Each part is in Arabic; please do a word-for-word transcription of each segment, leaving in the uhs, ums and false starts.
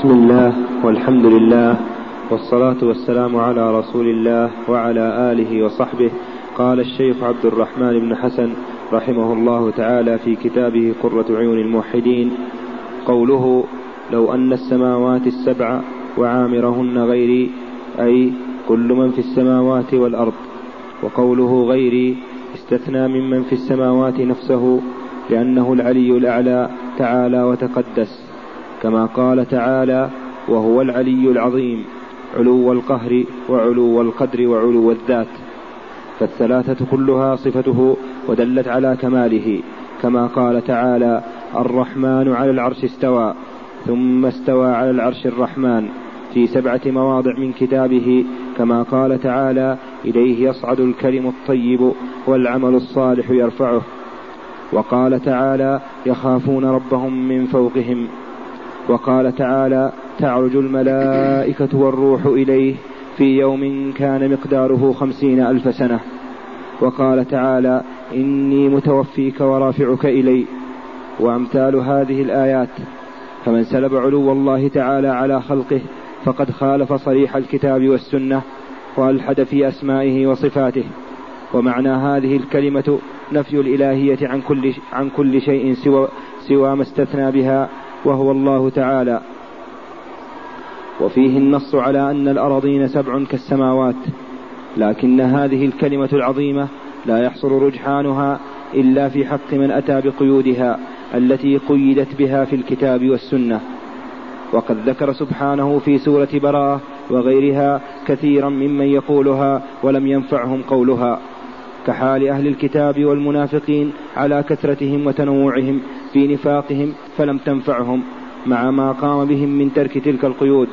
بسم الله والحمد لله والصلاة والسلام على رسول الله وعلى آله وصحبه. قال الشيخ عبد الرحمن بن حسن رحمه الله تعالى في كتابه قرة عيون الموحدين: قوله لو أن السماوات السبع وعامرهن غيري، أي كل من في السماوات والأرض. وقوله غيري استثنى ممن في السماوات نفسه، لأنه العلي الأعلى تعالى وتقدس، كما قال تعالى: وهو العلي العظيم، علو القهر وعلو القدر وعلو الذات. فالثلاثة كلها صفته ودلت على كماله، كما قال تعالى: الرحمن على العرش استوى، ثم استوى على العرش الرحمن، في سبعة مواضع من كتابه، كما قال تعالى: إليه يصعد الكلم الطيب والعمل الصالح يرفعه. وقال تعالى: يخافون ربهم من فوقهم. وقال تعالى: تعرج الملائكة والروح إليه في يوم كان مقداره خمسين ألف سنة. وقال تعالى: إني متوفيك ورافعك إلي. وأمثال هذه الآيات. فمن سلب علو الله تعالى على خلقه فقد خالف صريح الكتاب والسنة، وألحد في أسمائه وصفاته. ومعنى هذه الكلمة نفي الإلهية عن كل, عن كل شيء سوى, سوى ما استثنى بها، وهو الله تعالى. وفيه النص على أن الأراضين سبع كالسماوات، لكن هذه الكلمة العظيمة لا يحصل رجحانها إلا في حق من أتى بقيودها التي قيدت بها في الكتاب والسنة. وقد ذكر سبحانه في سورة براءة وغيرها كثيرا ممن يقولها ولم ينفعهم قولها، كحال أهل الكتاب والمنافقين على كثرتهم وتنوعهم في نفاقهم فلم تنفعهم، مع ما قام بهم من ترك تلك القيود.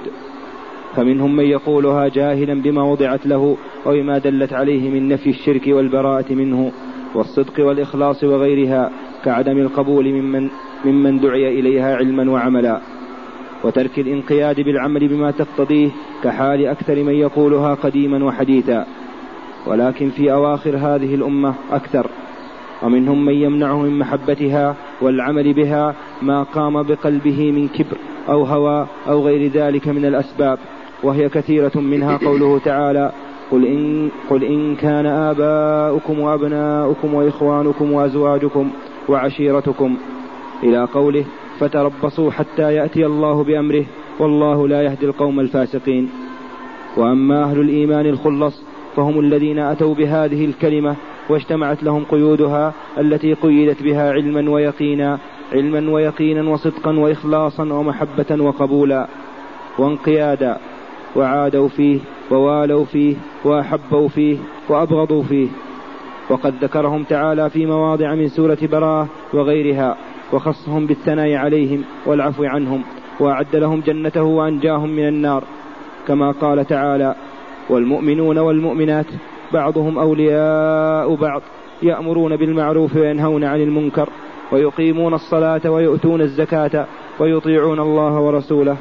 فمنهم من يقولها جاهلا بما وضعت له وبما دلت عليه من نفي الشرك والبراءة منه والصدق والإخلاص وغيرها، كعدم القبول ممن, ممن دعي إليها علما وعملا، وترك الانقياد بالعمل بما تقتضيه، كحال أكثر من يقولها قديما وحديثا. ولكن في أواخر هذه الأمة أكثر، ومنهم من يمنعه من محبتها والعمل بها ما قام بقلبه من كبر أو هوى أو غير ذلك من الأسباب، وهي كثيرة، منها قوله تعالى: قل إن, قل إن كان آباؤكم وأبناؤكم وإخوانكم وأزواجكم وعشيرتكم، إلى قوله: فتربصوا حتى يأتي الله بأمره والله لا يهدي القوم الفاسقين. وأما أهل الإيمان الخلص فهم الذين أتوا بهذه الكلمة واجتمعت لهم قيودها التي قيدت بها علما ويقينا علما ويقينا وصدقا وإخلاصا ومحبة وقبولا وانقيادا، وعادوا فيه ووالوا فيه وأحبوا فيه وأبغضوا فيه. وقد ذكرهم تعالى في مواضع من سورة براءة وغيرها، وخصهم بالثناء عليهم والعفو عنهم، وأعد لهم جنته وأنجاهم من النار، كما قال تعالى: والمؤمنون والمؤمنات بعضهم أولياء بعض، يأمرون بالمعروف وينهون عن المنكر، ويقيمون الصلاة ويؤتون الزكاة ويطيعون الله ورسوله،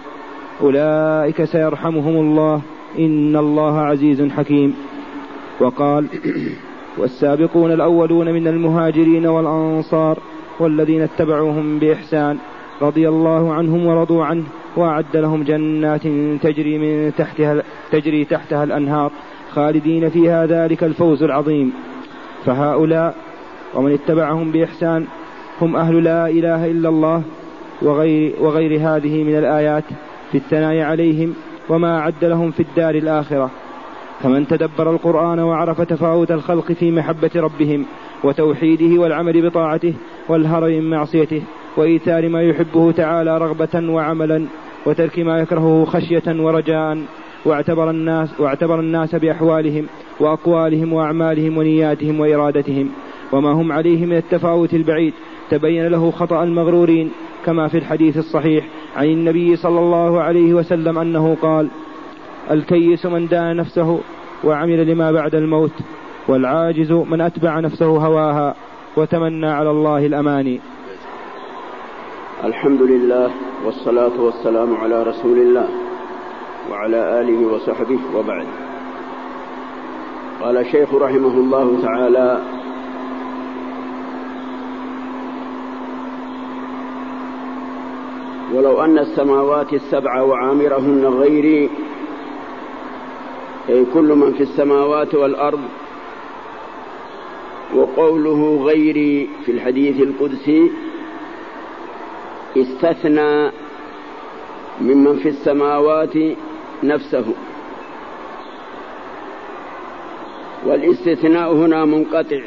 أولئك سيرحمهم الله، إن الله عزيز حكيم. وقال: والسابقون الأولون من المهاجرين والأنصار والذين اتبعوهم بإحسان رضي الله عنهم ورضوا عنه، وأعد لهم جنات تجري من تحتها, تجري تحتها الأنهار خالدين فيها، ذلك الفوز العظيم. فهؤلاء ومن اتبعهم بإحسان هم أهل لا إله إلا الله وغير, وغير هذه من الآيات في الثناء عليهم وما أعد لهم في الدار الآخرة. فمن تدبر القرآن وعرف تفاوت الخلق في محبة ربهم وتوحيده والعمل بطاعته والهرب من معصيته وإيثار ما يحبه تعالى رغبة وعملا، وترك ما يكرهه خشية ورجاء، واعتبر الناس, واعتبر الناس بأحوالهم وأقوالهم وأعمالهم ونياتهم وإرادتهم وما هم عليه من التفاوت البعيد، تبين له خطأ المغرورين، كما في الحديث الصحيح عن النبي صلى الله عليه وسلم أنه قال: الكيس من دان نفسه وعمل لما بعد الموت، والعاجز من أتبع نفسه هواها وتمنى على الله الأماني. الحمد لله والصلاة والسلام على رسول الله وعلى آله وصحبه، وبعد. قال الشيخ رحمه الله تعالى: ولو أن السماوات السبع وعامرهن غيري، أي كل من في السماوات والأرض. وقوله غيري في الحديث القدسي استثنى ممن في السماوات نفسه، والاستثناء هنا منقطع،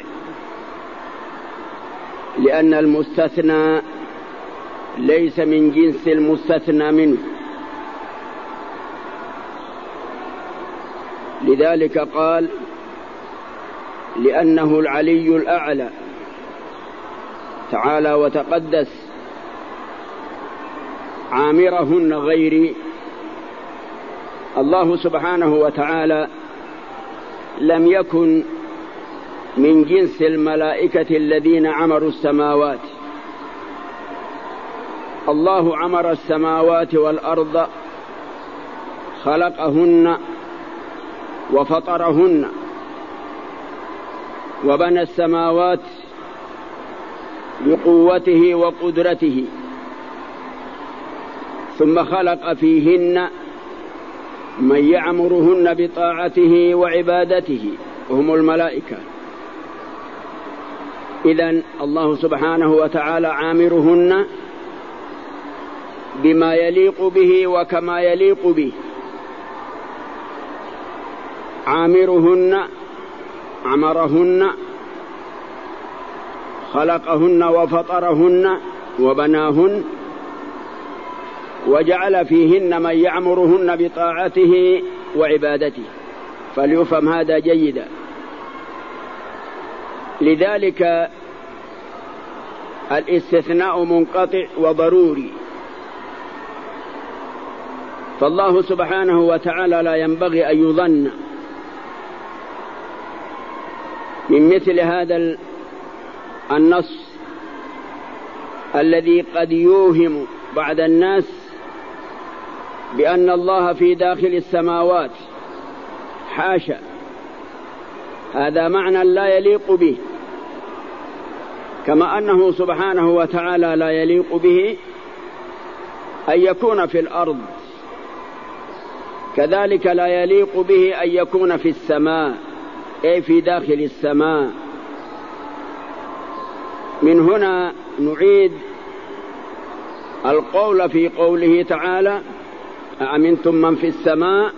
لأن المستثنى ليس من جنس المستثنى منه. لذلك قال لأنه العلي الأعلى تعالى وتقدس عامرهن غيري. الله سبحانه وتعالى لم يكن من جنس الملائكة الذين عمروا السماوات. الله عمر السماوات والأرض، خلقهن وفطرهن، وبنى السماوات بقوته وقدرته، ثم خلق فيهن من يعمرهن بطاعته وعبادته وهم الملائكة. إذن الله سبحانه وتعالى عامرهن بما يليق به وكما يليق به. عامرهن عمرهن، خلقهن وفطرهن وبناهن، وجعل فيهن من يعمرهن بطاعته وعبادته، فليفهم هذا جيدا. لذلك الاستثناء منقطع وضروري، فالله سبحانه وتعالى لا ينبغي أن يظن من مثل هذا النص الذي قد يوهم بعض الناس بأن الله في داخل السماوات. حاشا، هذا معنى لا يليق به، كما أنه سبحانه وتعالى لا يليق به أن يكون في الأرض، كذلك لا يليق به أن يكون في السماء، أي في داخل السماء. من هنا نعيد القول في قوله تعالى أأمنتم من في السماء،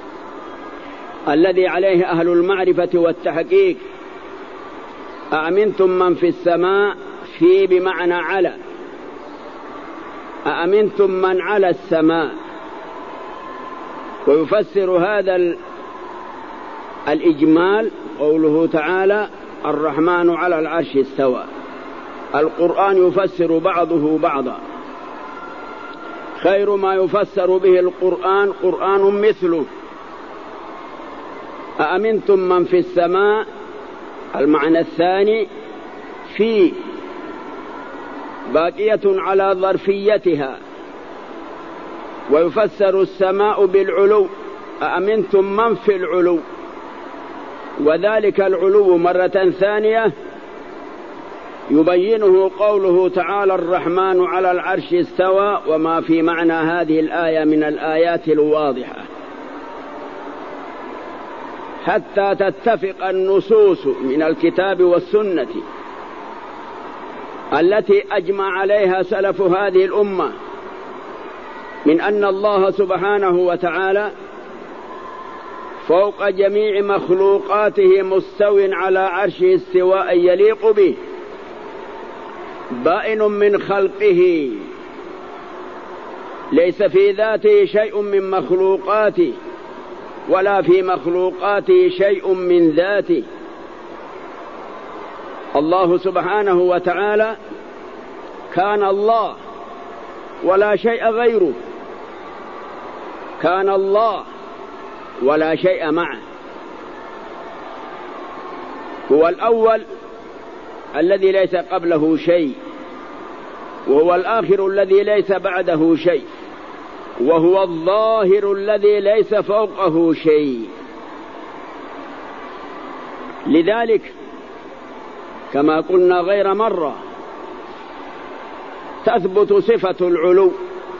الذي عليه أهل المعرفة والتحقيق. أأمنتم من في السماء في بمعنى على، أأمنتم من على السماء. ويفسر هذا الإجمال قوله تعالى الرحمن على العرش استوى. القرآن يفسر بعضه بعضا، خير ما يفسر به القرآن قرآن مثله. أأمنتم من في السماء، المعنى الثاني في باقية على ظرفيتها. ويفسر السماء بالعلو، أأمنتم من في العلو، وذلك العلو مرة ثانية يبينه قوله تعالى الرحمن على العرش استوى، وما في معنى هذه الآية من الآيات الواضحة، حتى تتفق النصوص من الكتاب والسنة التي أجمع عليها سلف هذه الأمة من أن الله سبحانه وتعالى فوق جميع مخلوقاته مستو على عرشه استواء يليق به، بائن من خلقه، ليس في ذاته شيء من مخلوقاته ولا في مخلوقاته شيء من ذاته. الله سبحانه وتعالى كان الله ولا شيء غيره، كان الله ولا شيء معه. هو الأول الذي ليس قبله شيء، وهو الآخر الذي ليس بعده شيء، وهو الظاهر الذي ليس فوقه شيء. لذلك كما قلنا غير مرة تثبت صفة العلو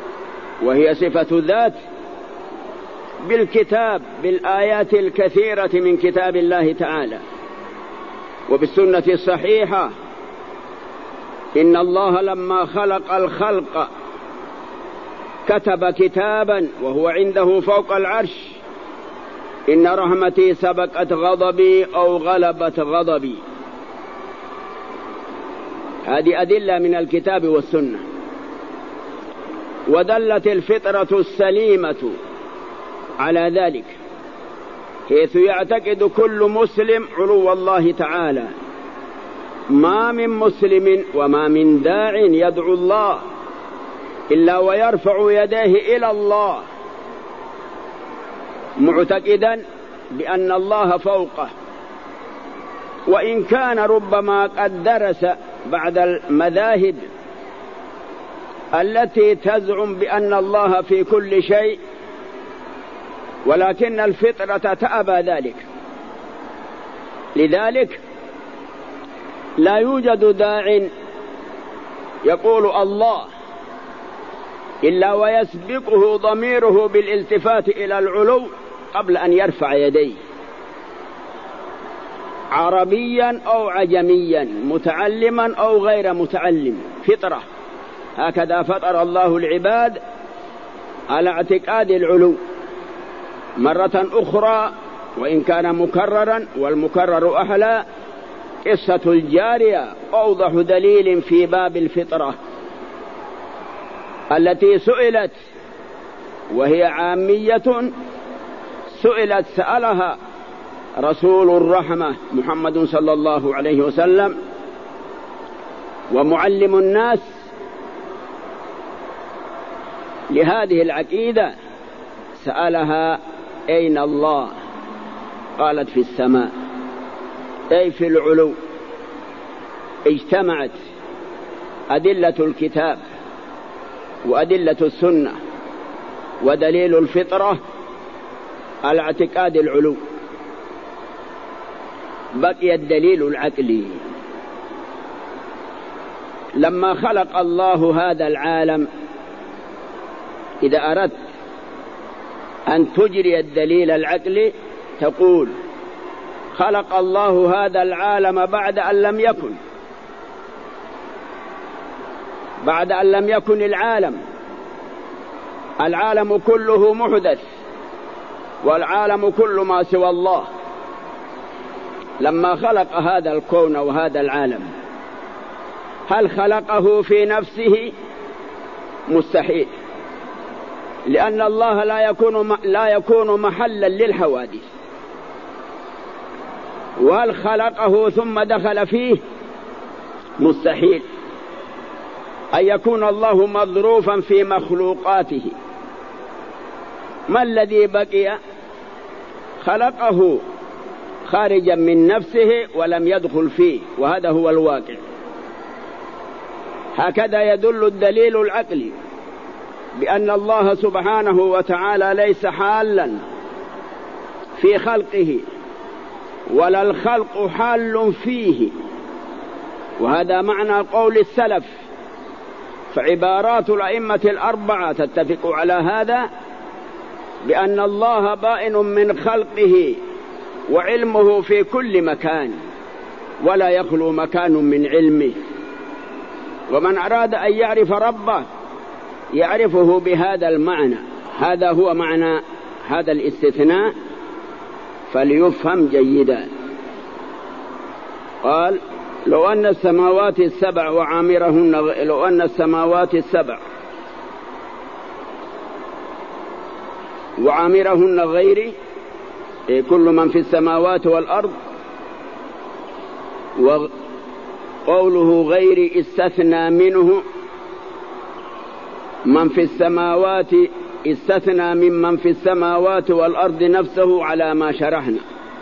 وهي صفة ذات، بالكتاب، بالآيات الكثيرة من كتاب الله تعالى وبالسنة الصحيحة. إن الله لما خلق الخلق كتب كتابا وهو عنده فوق العرش: إن رحمتي سبقت غضبي أو غلبت غضبي. هذه أدلة من الكتاب والسنة. ودلت الفطرة السليمة على ذلك، حيث يعتقد كل مسلم علو الله تعالى. ما من مسلم وما من داع يدعو الله إلا ويرفع يديه إلى الله معتقدا بأن الله فوقه، وإن كان ربما قد درس بعد المذاهب التي تزعم بأن الله في كل شيء، ولكن الفطرة تأبى ذلك. لذلك لا يوجد داع يقول الله إلا ويسبقه ضميره بالالتفات إلى العلو قبل أن يرفع يديه، عربيا أو عجميا، متعلما أو غير متعلم، فطرة. هكذا فطر الله العباد على اعتقاد العلو. مرة أخرى وإن كان مكررا والمكرر أحلى، قصة الجارية أوضح دليل في باب الفطرة التي سئلت وهي عامية، سئلت سألها رسول الرحمة محمد صلى الله عليه وسلم ومعلم الناس لهذه العقيدة، سألها: أين الله؟ قالت: في السماء، أي في العلو. اجتمعت أدلة الكتاب وأدلة السنة ودليل الفطرة على اعتقاد العلو، بقي الدليل العقلي. لما خلق الله هذا العالم، إذا أردت أن تجري الدليل العقلي تقول: خلق الله هذا العالم بعد أن لم يكن، بعد أن لم يكن العالم، العالم كله محدث، والعالم كل ما سوى الله. لما خلق هذا الكون وهذا العالم، هل خلقه في نفسه؟ مستحيل، لأن الله لا يكون لا يكون محلا للحوادث. وهل خلقه ثم دخل فيه؟ مستحيل أن يكون الله مظروفا في مخلوقاته. ما الذي بقي؟ خلقه خارجا من نفسه ولم يدخل فيه، وهذا هو الواقع. هكذا يدل الدليل العقلي بأن الله سبحانه وتعالى ليس حالا في خلقه، ولا الخلق حال فيه. وهذا معنى قول السلف. فعبارات الأئمة الأربعة تتفق على هذا، بأن الله بائن من خلقه وعلمه في كل مكان، ولا يخلو مكان من علمه. ومن أراد أن يعرف ربه يعرفه بهذا المعنى. هذا هو معنى هذا الاستثناء، فليفهم جيدا. قال: لو أن السماوات السبع وعامرهن، لو أن السماوات السبع وعامرهن غيري، كل من في السماوات والأرض، وقوله غيري استثنى منه من في السماوات، استثنى ممن في السماوات والأرض نفسه على ما شرحنا.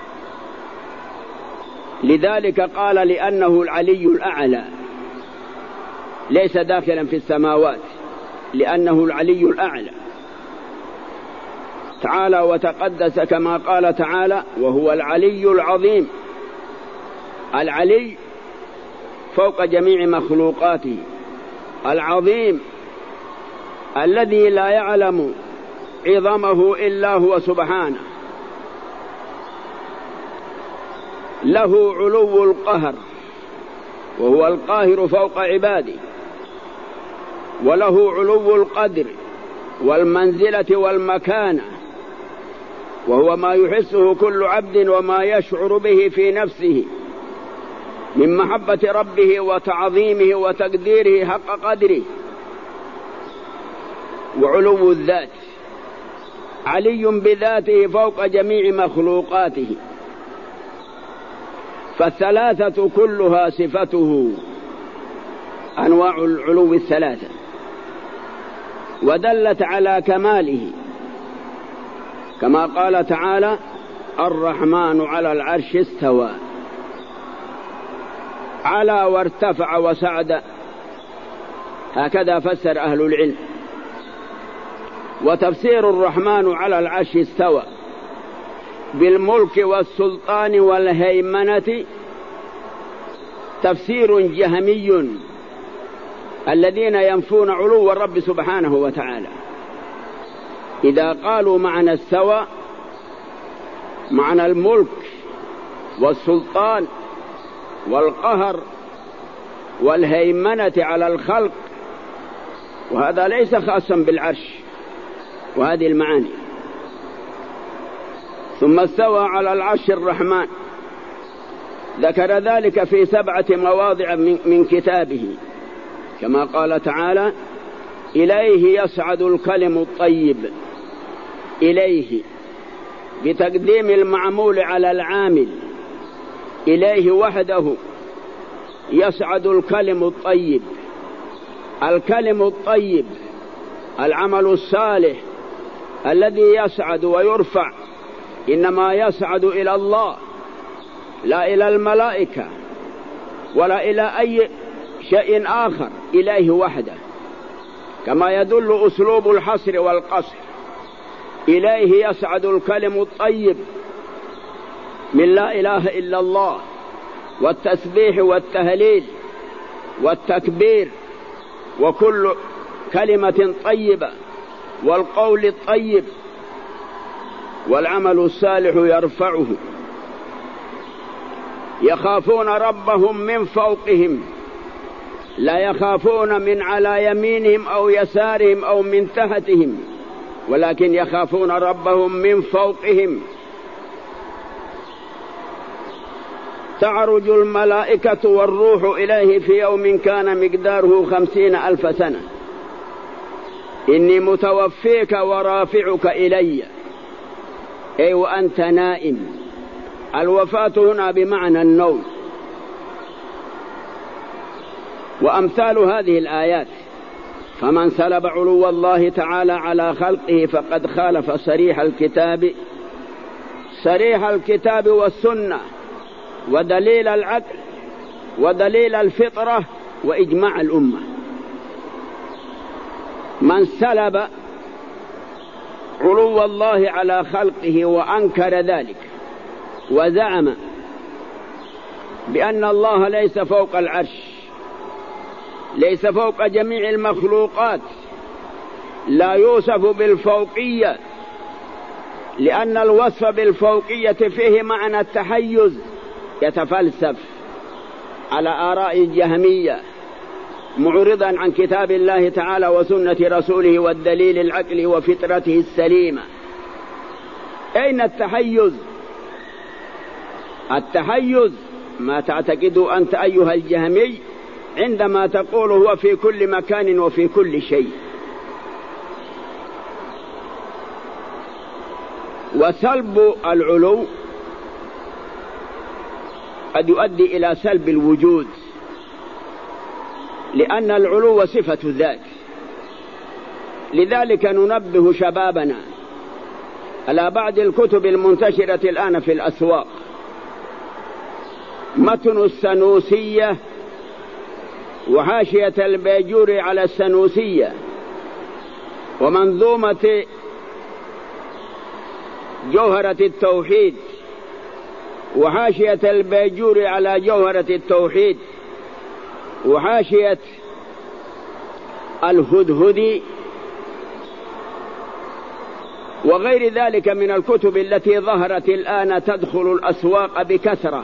لذلك قال: لأنه العلي الأعلى، ليس داخلا في السماوات، لأنه العلي الأعلى تعالى وتقدس، كما قال تعالى: وهو العلي العظيم. العلي فوق جميع مخلوقاته، العظيم الذي لا يعلم عظمه إلا هو سبحانه، له علو القهر وهو القاهر فوق عباده، وله علو القدر والمنزلة والمكانة، وهو ما يحسه كل عبد وما يشعر به في نفسه من محبة ربه وتعظيمه وتقديره حق قدره. وعلو الذات، علي بذاته فوق جميع مخلوقاته، فالثلاثة كلها صفته، أنواع العلو الثلاثة، ودلت على كماله كما قال تعالى: الرحمن على العرش استوى. على وارتفع وسعد، هكذا فسر أهل العلم. وتفسير الرحمن على العرش استوى بالملك والسلطان والهيمنة تفسير جهمي، الذين ينفون علو الرب سبحانه وتعالى. إذا قالوا معنى استوى معنى الملك والسلطان والقهر والهيمنة على الخلق، وهذا ليس خاصا بالعرش وهذه المعاني. ثم استوى على العرش الرحمن، ذكر ذلك في سبعة مواضع من كتابه، كما قال تعالى: إليه يصعد الكلم الطيب. إليه بتقديم المعمول على العامل، إليه وحده يصعد الكلم الطيب. الكلم الطيب العمل الصالح الذي يصعد ويرفع، إنما يصعد إلى الله لا إلى الملائكة ولا إلى أي شيء آخر، إليه وحده، كما يدل أسلوب الحصر والقصر. إليه يصعد الكلم الطيب من لا إله إلا الله والتسبيح والتهليل والتكبير وكل كلمة طيبة والقول الطيب، والعمل الصالح يرفعه. يخافون ربهم من فوقهم، لا يخافون من على يمينهم أو يسارهم أو من تحتهم، ولكن يخافون ربهم من فوقهم. تعرج الملائكة والروح إليه في يوم كان مقداره خمسين ألف سنة. إني متوفيك ورافعك إلي، أي وأنت نائم. الوفاة هنا بمعنى النوم. وأمثال هذه الآيات: فمن سلب علو الله تعالى على خلقه فقد خالف صريح الكتاب صريح الكتاب والسنة ودليل العقل ودليل الفطرة وإجماع الأمة. من سلب علو الله على خلقه وأنكر ذلك وزعم بأن الله ليس فوق العرش، ليس فوق جميع المخلوقات، لا يوصف بالفوقية، لأن الوصف بالفوقية فيه معنى التحيز، يتفلسف على آراء الجهمية معرضا عن كتاب الله تعالى وسنة رسوله والدليل العقلي وفطرته السليمة. أين التحيز؟ التحيز ما تعتقد أنت أيها الجهمي عندما تقول هو في كل مكان وفي كل شيء. وسلب العلو قد يؤدي إلى سلب الوجود، لأن العلو صفة ذات. لذلك ننبه شبابنا على بعض الكتب المنتشرة الآن في الأسواق، متن السنوسية وحاشية البيجوري على السنوسية ومنظومة جوهرة التوحيد وحاشية البيجوري على جوهرة التوحيد وحاشية الهدهدي وغير ذلك من الكتب التي ظهرت الآن تدخل الأسواق بكثرة،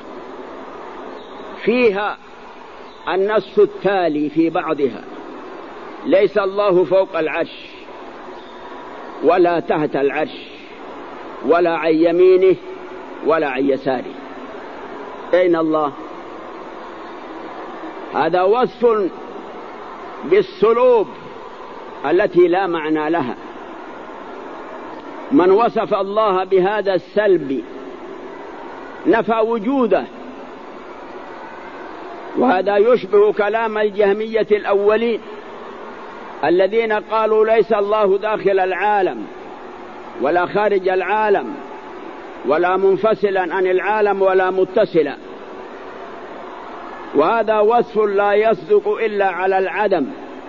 فيها النص التالي في بعضها: ليس الله فوق العرش ولا تحت العرش ولا عن يمينه ولا عن يساره. أين الله؟ هذا وصف بالسلوب التي لا معنى لها. من وصف الله بهذا السلب نفى وجوده، وهذا يشبه كلام الجهمية الأولين الذين قالوا ليس الله داخل العالم ولا خارج العالم ولا منفصلا عن العالم ولا متصلا، وهذا وصف لا يصدق إلا على العدم.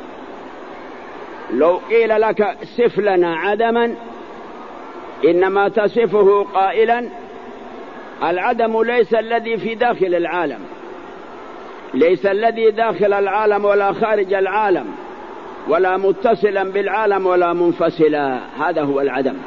لو قيل لك صف لنا عدما إنما تصفه قائلا العدم ليس الذي في داخل العالم، ليس الذي داخل العالم ولا خارج العالم ولا متصلا بالعالم ولا منفصلا، هذا هو العدم.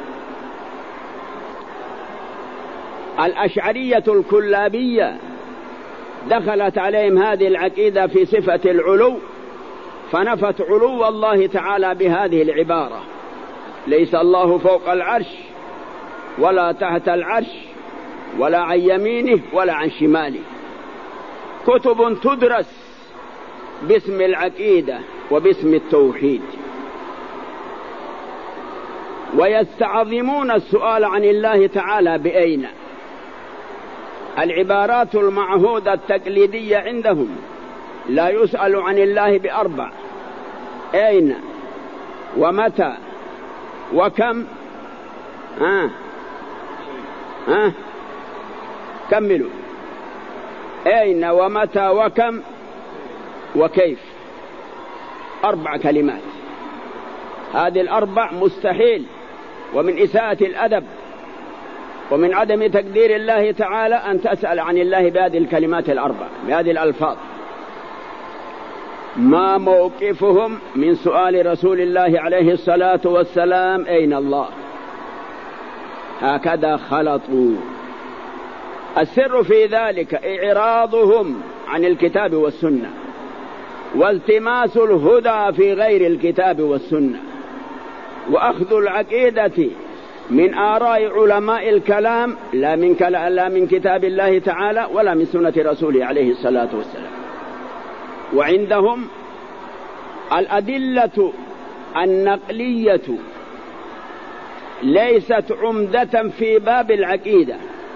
الأشعرية الكلابية دخلت عليهم هذه العقيدة في صفة العلو، فنفت علو الله تعالى بهذه العبارة: ليس الله فوق العرش ولا تحت العرش ولا عن يمينه ولا عن شماله. كتب تدرس باسم العقيدة وباسم التوحيد، ويستعظمون السؤال عن الله تعالى بأين. العبارات المعهودة التقليدية عندهم لا يسأل عن الله بأربع: أين ومتى وكم. ها ها كملوا: أين ومتى وكم وكيف. أربع كلمات، هذه الأربع مستحيل، ومن إساءة الأدب ومن عدم تقدير الله تعالى أن تسأل عن الله بهذه الكلمات الأربع بهذه الألفاظ. ما موقفهم من سؤال رسول الله عليه الصلاة والسلام أين الله؟ هكذا خلطوا. السر في ذلك إعراضهم عن الكتاب والسنة، والتماس الهدى في غير الكتاب والسنة، وأخذ العقيدة من آراء علماء الكلام لا من, لا من كتاب الله تعالى ولا من سنة رسوله عليه الصلاة والسلام. وعندهم الأدلة النقلية ليست عمدة في باب العقيدة.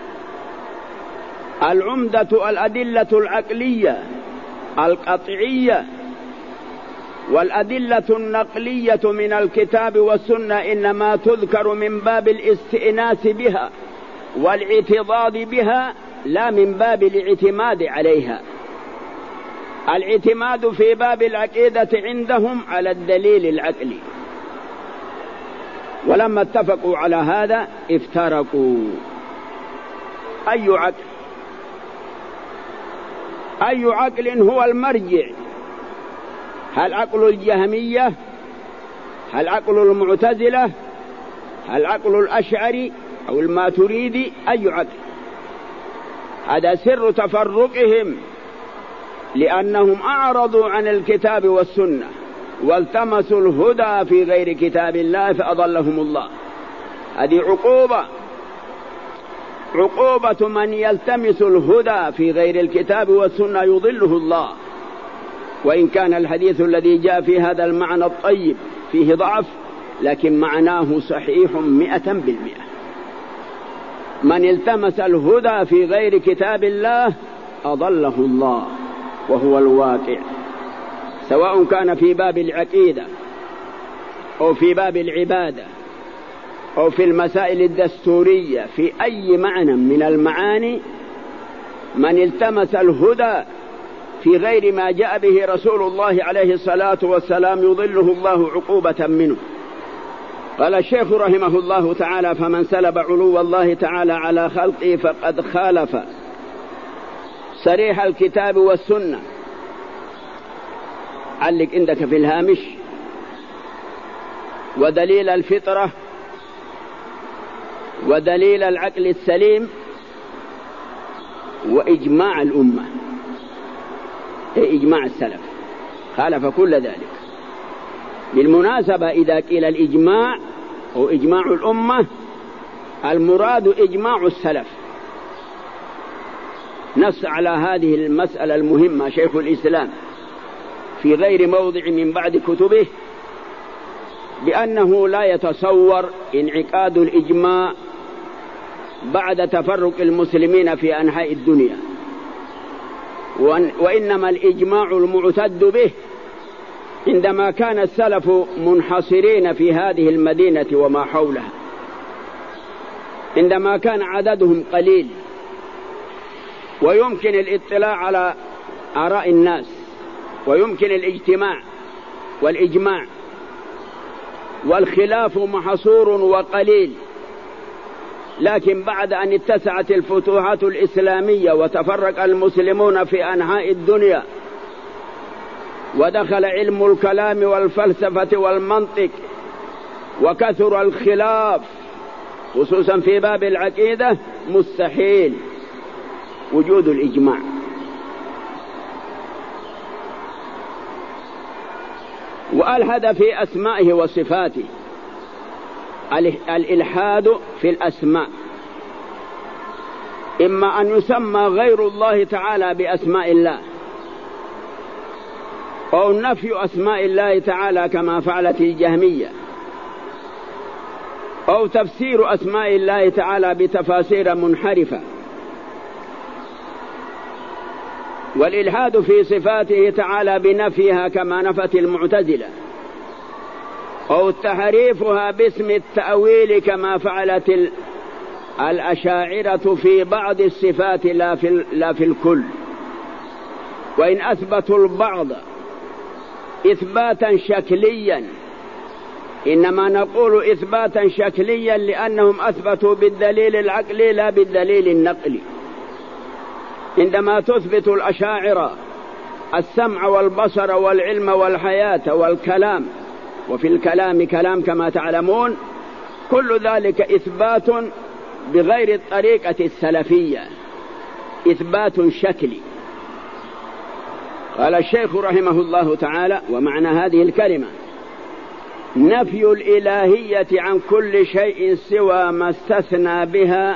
العمدة الأدلة العقلية القطعية، والأدلة النقلية من الكتاب والسنة إنما تذكر من باب الاستئناس بها والاعتضاد بها، لا من باب الاعتماد عليها. الاعتماد في باب العقيدة عندهم على الدليل العقلي، ولما اتفقوا على هذا افترقوا. أي عقل أي عقل هو المرجع؟ هل عقل الجهمية؟ هل عقل المعتزلة؟ هل عقل الأشعري أو الماتريدي؟ أي عقل؟ هذا سر تفرقهم، لأنهم أعرضوا عن الكتاب والسنة والتمسوا الهدى في غير كتاب الله فأضلهم الله. هذه عقوبة عقوبة من يلتمس الهدى في غير الكتاب والسنة يضله الله. وإن كان الحديث الذي جاء في هذا المعنى الطيب فيه ضعف، لكن معناه صحيح مئة بالمئة. من التمس الهدى في غير كتاب الله أضله الله، وهو الواقع، سواء كان في باب العقيدة أو في باب العبادة أو في المسائل الدستورية، في أي معنى من المعاني. من التمس الهدى في غير ما جاء به رسول الله عليه الصلاة والسلام يضله الله عقوبة منه. قال الشيخ رحمه الله تعالى: فمن سلب علو الله تعالى على خلقه فقد خالف صريح الكتاب والسنة. علق عندك في الهامش: ودليل الفطرة ودليل العقل السليم وإجماع الأمة، إجماع السلف خالف كل ذلك. بالمناسبة إذا قيل الإجماع أو إجماع الأمة المراد إجماع السلف. نص على هذه المسألة المهمة شيخ الإسلام في غير موضع من بعد كتبه بأنه لا يتصور انعقاد الإجماع بعد تفرق المسلمين في أنحاء الدنيا، وإنما الإجماع المعتد به عندما كان السلف منحصرين في هذه المدينة وما حولها، عندما كان عددهم قليل ويمكن الاطلاع على آراء الناس ويمكن الاجتماع والإجماع، والخلاف محصور وقليل. لكن بعد أن اتسعت الفتوحات الإسلامية وتفرق المسلمون في أنحاء الدنيا ودخل علم الكلام والفلسفة والمنطق وكثر الخلاف خصوصا في باب العقيدة، مستحيل وجود الإجماع. وألحد في أسمائه وصفاته، الإلحاد في الأسماء إما أن يسمى غير الله تعالى بأسماء الله، أو نفي أسماء الله تعالى كما فعلت الجهمية، أو تفسير أسماء الله تعالى بتفاسير منحرفة. والإلحاد في صفاته تعالى بنفيها كما نفت المعتزلة، أو تحريفها باسم التأويل كما فعلت الأشاعرة في بعض الصفات لا في, لا في الكل. وإن أثبتوا البعض إثباتا شكليا، إنما نقول إثباتا شكليا لأنهم أثبتوا بالدليل العقلي لا بالدليل النقلي. عندما تثبت الأشاعرة السمع والبصر والعلم والحياة والكلام، وفي الكلام كلام كما تعلمون، كل ذلك إثبات بغير الطريقة السلفية، إثبات شكلي. قال الشيخ رحمه الله تعالى: ومعنى هذه الكلمة نفي الإلهية عن كل شيء سوى ما استثنى بها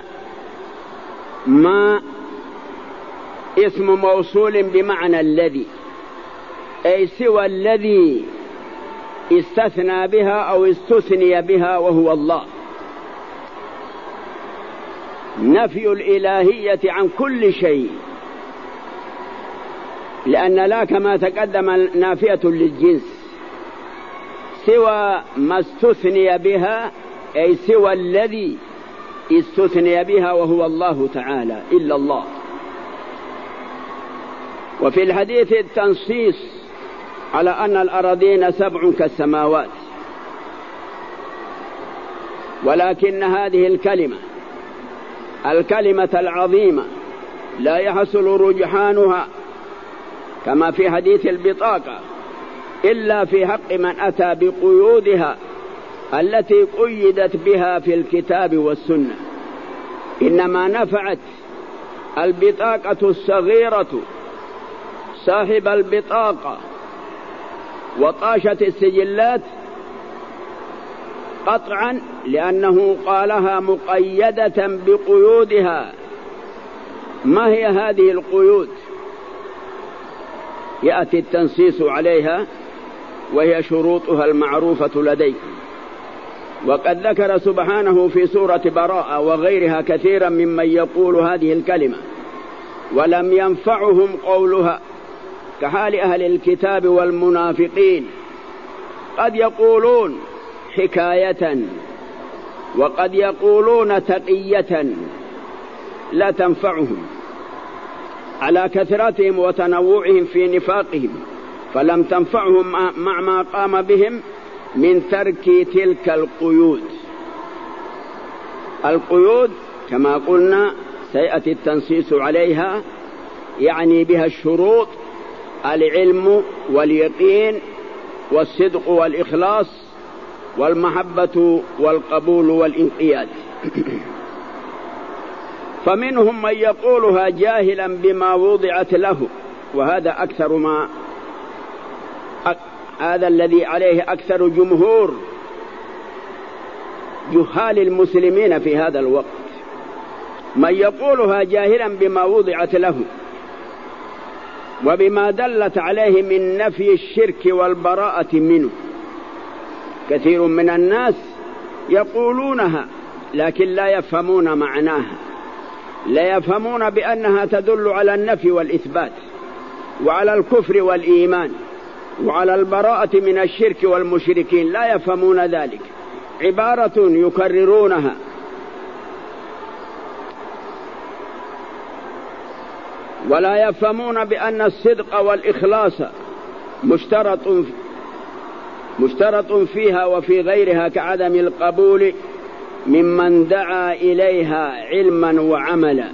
ما اسم موصول بمعنى الذي، أي سوى الذي استثنى بها أو استثني بها وهو الله. نفي الإلهية عن كل شيء، لأن لا كما تقدم نافية للجنس، سوى ما استثني بها أي سوى الذي استثني بها وهو الله تعالى، إلا الله. وفي الحديث التنصيص على أن الأراضين سبع كالسماوات، ولكن هذه الكلمة الكلمة العظيمة لا يحصل رجحانها كما في حديث البطاقة إلا في حق من أتى بقيودها التي قيدت بها في الكتاب والسنة. إنما نفعت البطاقة الصغيرة صاحب البطاقة وطاشت السجلات قطعا، لأنه قالها مقيدة بقيودها. ما هي هذه القيود؟ يأتي التنصيص عليها وهي شروطها المعروفة لديكم. وقد ذكر سبحانه في سورة براءة وغيرها كثيرا ممن يقول هذه الكلمة ولم ينفعهم قولها، كحال أهل الكتاب والمنافقين، قد يقولون حكاية وقد يقولون تقية لا تنفعهم على كثرتهم وتنوعهم في نفاقهم، فلم تنفعهم مع ما قام بهم من ترك تلك القيود. القيود كما قلنا سيأتي التنصيص عليها، يعني بها الشروط: العلم واليقين والصدق والإخلاص والمحبة والقبول والانقياد. فمنهم من يقولها جاهلا بما وضعت له، وهذا أكثر ما هذا الذي عليه أكثر جمهور جهال المسلمين في هذا الوقت، من يقولها جاهلا بما وضعت له وبما دلت عليه من نفي الشرك والبراءة منه. كثير من الناس يقولونها لكن لا يفهمون معناها، لا يفهمون بأنها تدل على النفي والإثبات وعلى الكفر والإيمان وعلى البراءة من الشرك والمشركين، لا يفهمون ذلك، عبارة يكررونها. ولا يفهمون بأن الصدق والإخلاص مشترط مشترط فيها وفي غيرها كعدم القبول ممن دعا إليها علما وعملا.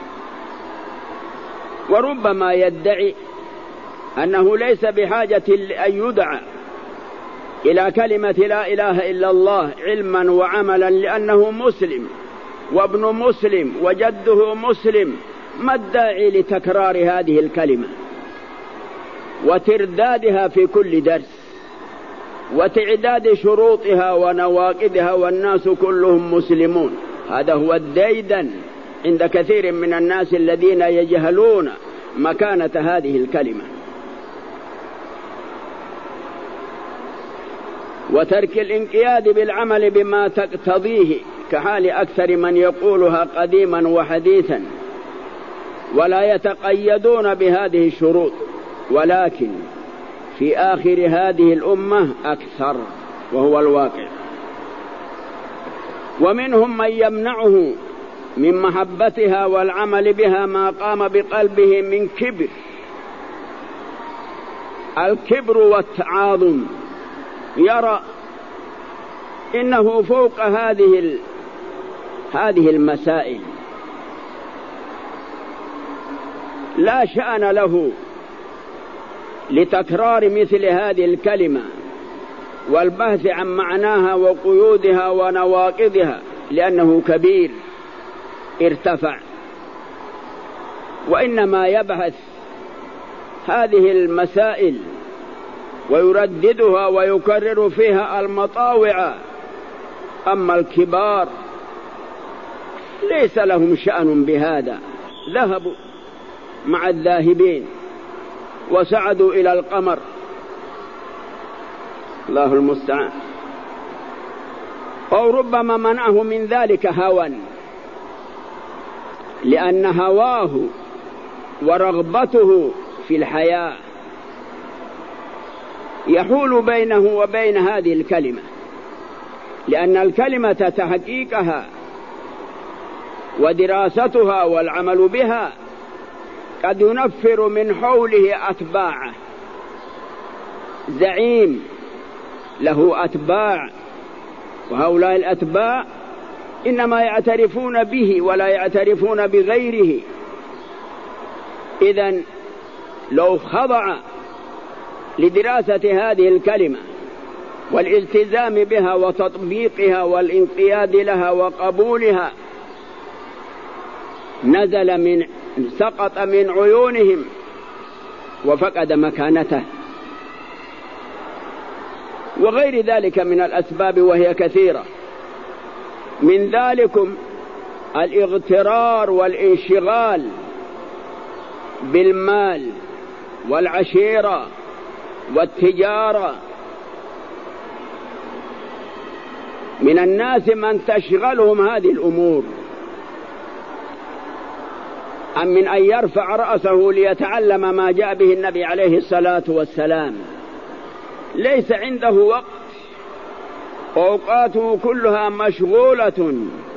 وربما يدعي أنه ليس بحاجة أن يدعى إلى كلمة لا إله إلا الله علما وعملا لأنه مسلم وابن مسلم وجده مسلم، ما الداعي لتكرار هذه الكلمة وتردادها في كل درس وتعداد شروطها ونواقضها والناس كلهم مسلمون؟ هذا هو الديدن عند كثير من الناس الذين يجهلون مكانة هذه الكلمة. وترك الانقياد بالعمل بما تقتضيه كحال أكثر من يقولها قديما وحديثا ولا يتقيدون بهذه الشروط، ولكن في آخر هذه الأمة أكثر، وهو الواقع. ومنهم من يمنعه من محبتها والعمل بها ما قام بقلبه من كبر، الكبر والتعاظم، يرى إنه فوق هذه هذه المسائل، لا شأن له لتكرار مثل هذه الكلمة والبحث عن معناها وقيودها ونواقضها، لأنه كبير ارتفع، وإنما يبحث هذه المسائل ويرددها ويكرر فيها المطاوع. أما الكبار ليس لهم شأن بهذا، ذهبوا مع الذاهبين وسعدوا إلى القمر، الله المستعان. أو ربما منعه من ذلك هوى، لأن هواه ورغبته في الحياة يحول بينه وبين هذه الكلمة، لأن الكلمة تحقيقها ودراستها والعمل بها قد ينفر من حوله أتباعه، زعيم له أتباع، وهؤلاء الأتباع إنما يعترفون به ولا يعترفون بغيره. إذن لو خضع لدراسة هذه الكلمة والالتزام بها وتطبيقها والانقياد لها وقبولها نزل من سقط من عيونهم وفقد مكانته، وغير ذلك من الأسباب وهي كثيرة. من ذلكم الاغترار والانشغال بالمال والعشيرة والتجارة. من الناس من تشغلهم هذه الأمور أم من أن يرفع رأسه ليتعلم ما جاء به النبي عليه الصلاة والسلام. ليس عنده وقت، أوقاته كلها مشغولة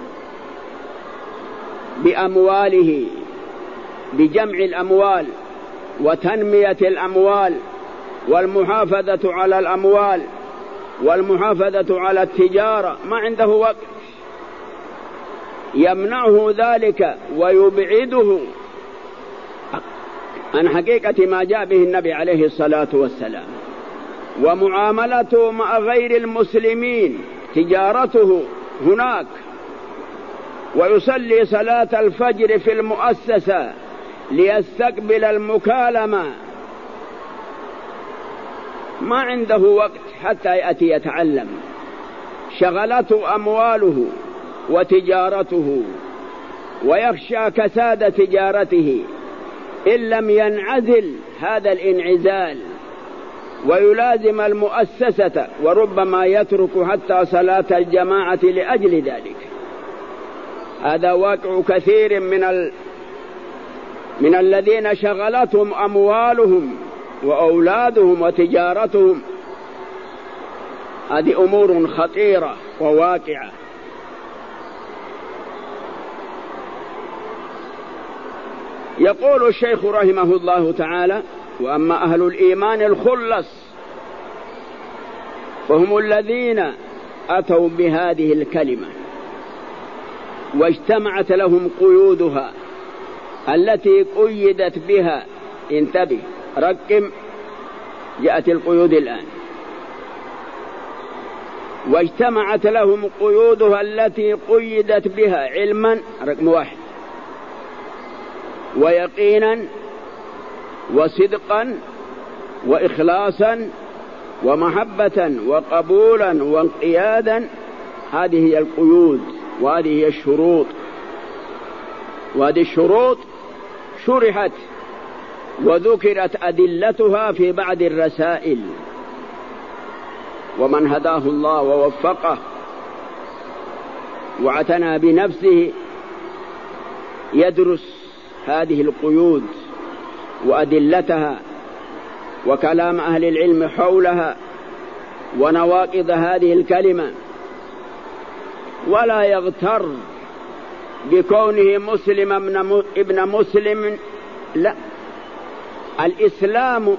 بأمواله، بجمع الأموال وتنمية الأموال والمحافظة على الأموال والمحافظة على التجارة، ما عنده وقت. يمنعه ذلك ويبعده عن حقيقة ما جاء به النبي عليه الصلاة والسلام. ومعاملته مع غير المسلمين، تجارته هناك ويصلي صلاة الفجر في المؤسسة ليستقبل المكالمة، ما عنده وقت حتى يأتي يتعلم، شغلته أمواله وتجارته، ويخشى كساد تجارته إن لم ينعزل هذا الانعزال ويلازم المؤسسة، وربما يترك حتى صلاة الجماعة لأجل ذلك. هذا واقع كثير من ال... من الذين شغلتهم أموالهم وأولادهم وتجارتهم. هذه أمور خطيرة وواقعة. يقول الشيخ رحمه الله تعالى: وأما أهل الإيمان الخلص فهم الذين أتوا بهذه الكلمة واجتمعت لهم قيودها التي قيدت بها. انتبه، رقم، جاءت القيود الآن. واجتمعت لهم قيودها التي قيدت بها علما، رقم واحد، ويقينا وصدقا وإخلاصا ومحبة وقبولا وانقيادا. هذه هي القيود وهذه هي الشروط، وهذه الشروط شرحت وذكرت أدلتها في بعض الرسائل. ومن هداه الله ووفقه واعتنى بنفسه يدرس هذه القيود وأدلتها وكلام أهل العلم حولها ونواقض هذه الكلمة، ولا يغتر بكونه مسلم ابن مسلم. لا، الإسلام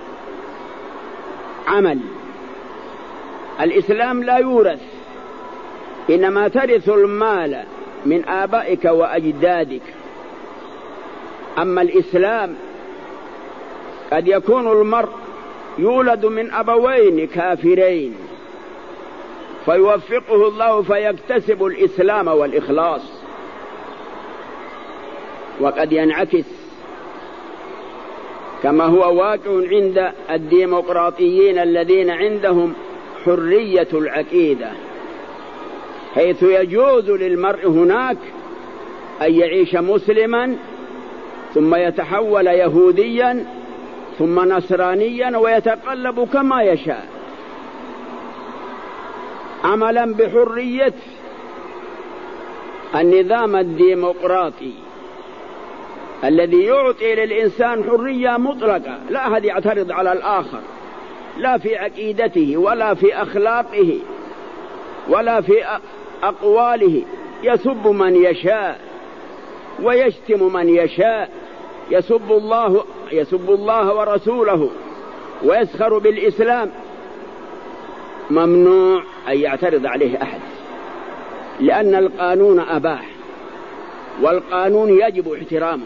عمل، الإسلام لا يورث، إنما ترث المال من آبائك وأجدادك. أما الإسلام قد يكون المرء يولد من أبوين كافرين فيوفقه الله فيكتسب الإسلام والإخلاص، وقد ينعكس كما هو واقع عند الديمقراطيين الذين عندهم حرية العقيدة، حيث يجوز للمرء هناك أن يعيش مسلما ثم يتحول يهوديا ثم نصرانيا ويتقلب كما يشاء، عملا بحرية النظام الديمقراطي الذي يعطي للإنسان حرية مطلقة، لا أحد يعترض على الآخر، لا في عقيدته ولا في أخلاقه ولا في أقواله، يسب من يشاء ويشتم من يشاء، يسب الله يسب الله ورسوله ويسخر بالإسلام، ممنوع أن يعترض عليه أحد، لأن القانون أباح، والقانون يجب احترامه.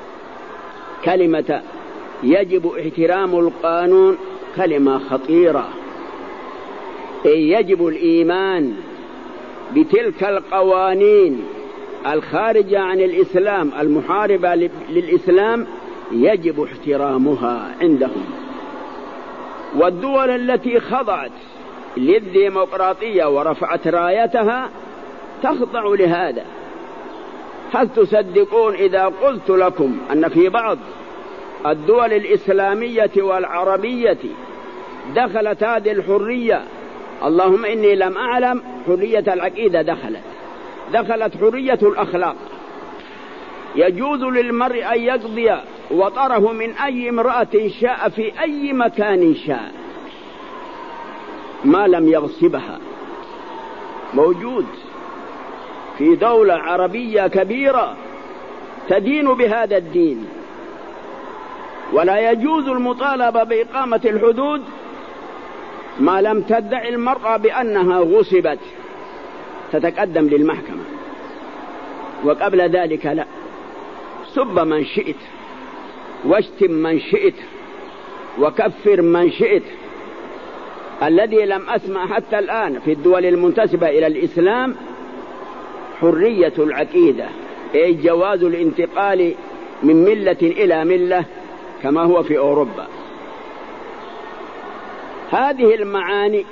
كلمة يجب احترام القانون كلمة خطيرة، أي يجب الإيمان بتلك القوانين الخارجة عن الإسلام المحاربة للإسلام، يجب احترامها عندهم. والدول التي خضعت للديمقراطية ورفعت رايتها تخضع لهذا. هل تصدقون إذا قلت لكم أن في بعض الدول الإسلامية والعربية دخلت هذه الحرية؟ اللهم إني لم أعلم حرية العقيدة دخلت دخلت حرية الأخلاق. يجوز للمرء أن يقضي وطره من أي امرأة شاء في أي مكان شاء ما لم يغصبها، موجود في دولة عربية كبيرة تدين بهذا الدين. ولا يجوز المطالبة بإقامة الحدود ما لم تدعي المرأة بأنها غصبت، تتقدم للمحكمة، وقبل ذلك لا. سب من شئت واشتم من شئت وكفر من شئت. الذي لم أسمع حتى الآن في الدول المنتسبة إلى الإسلام حرية العقيدة، أي جواز الانتقال من ملة إلى ملة كما هو في أوروبا. هذه المعاني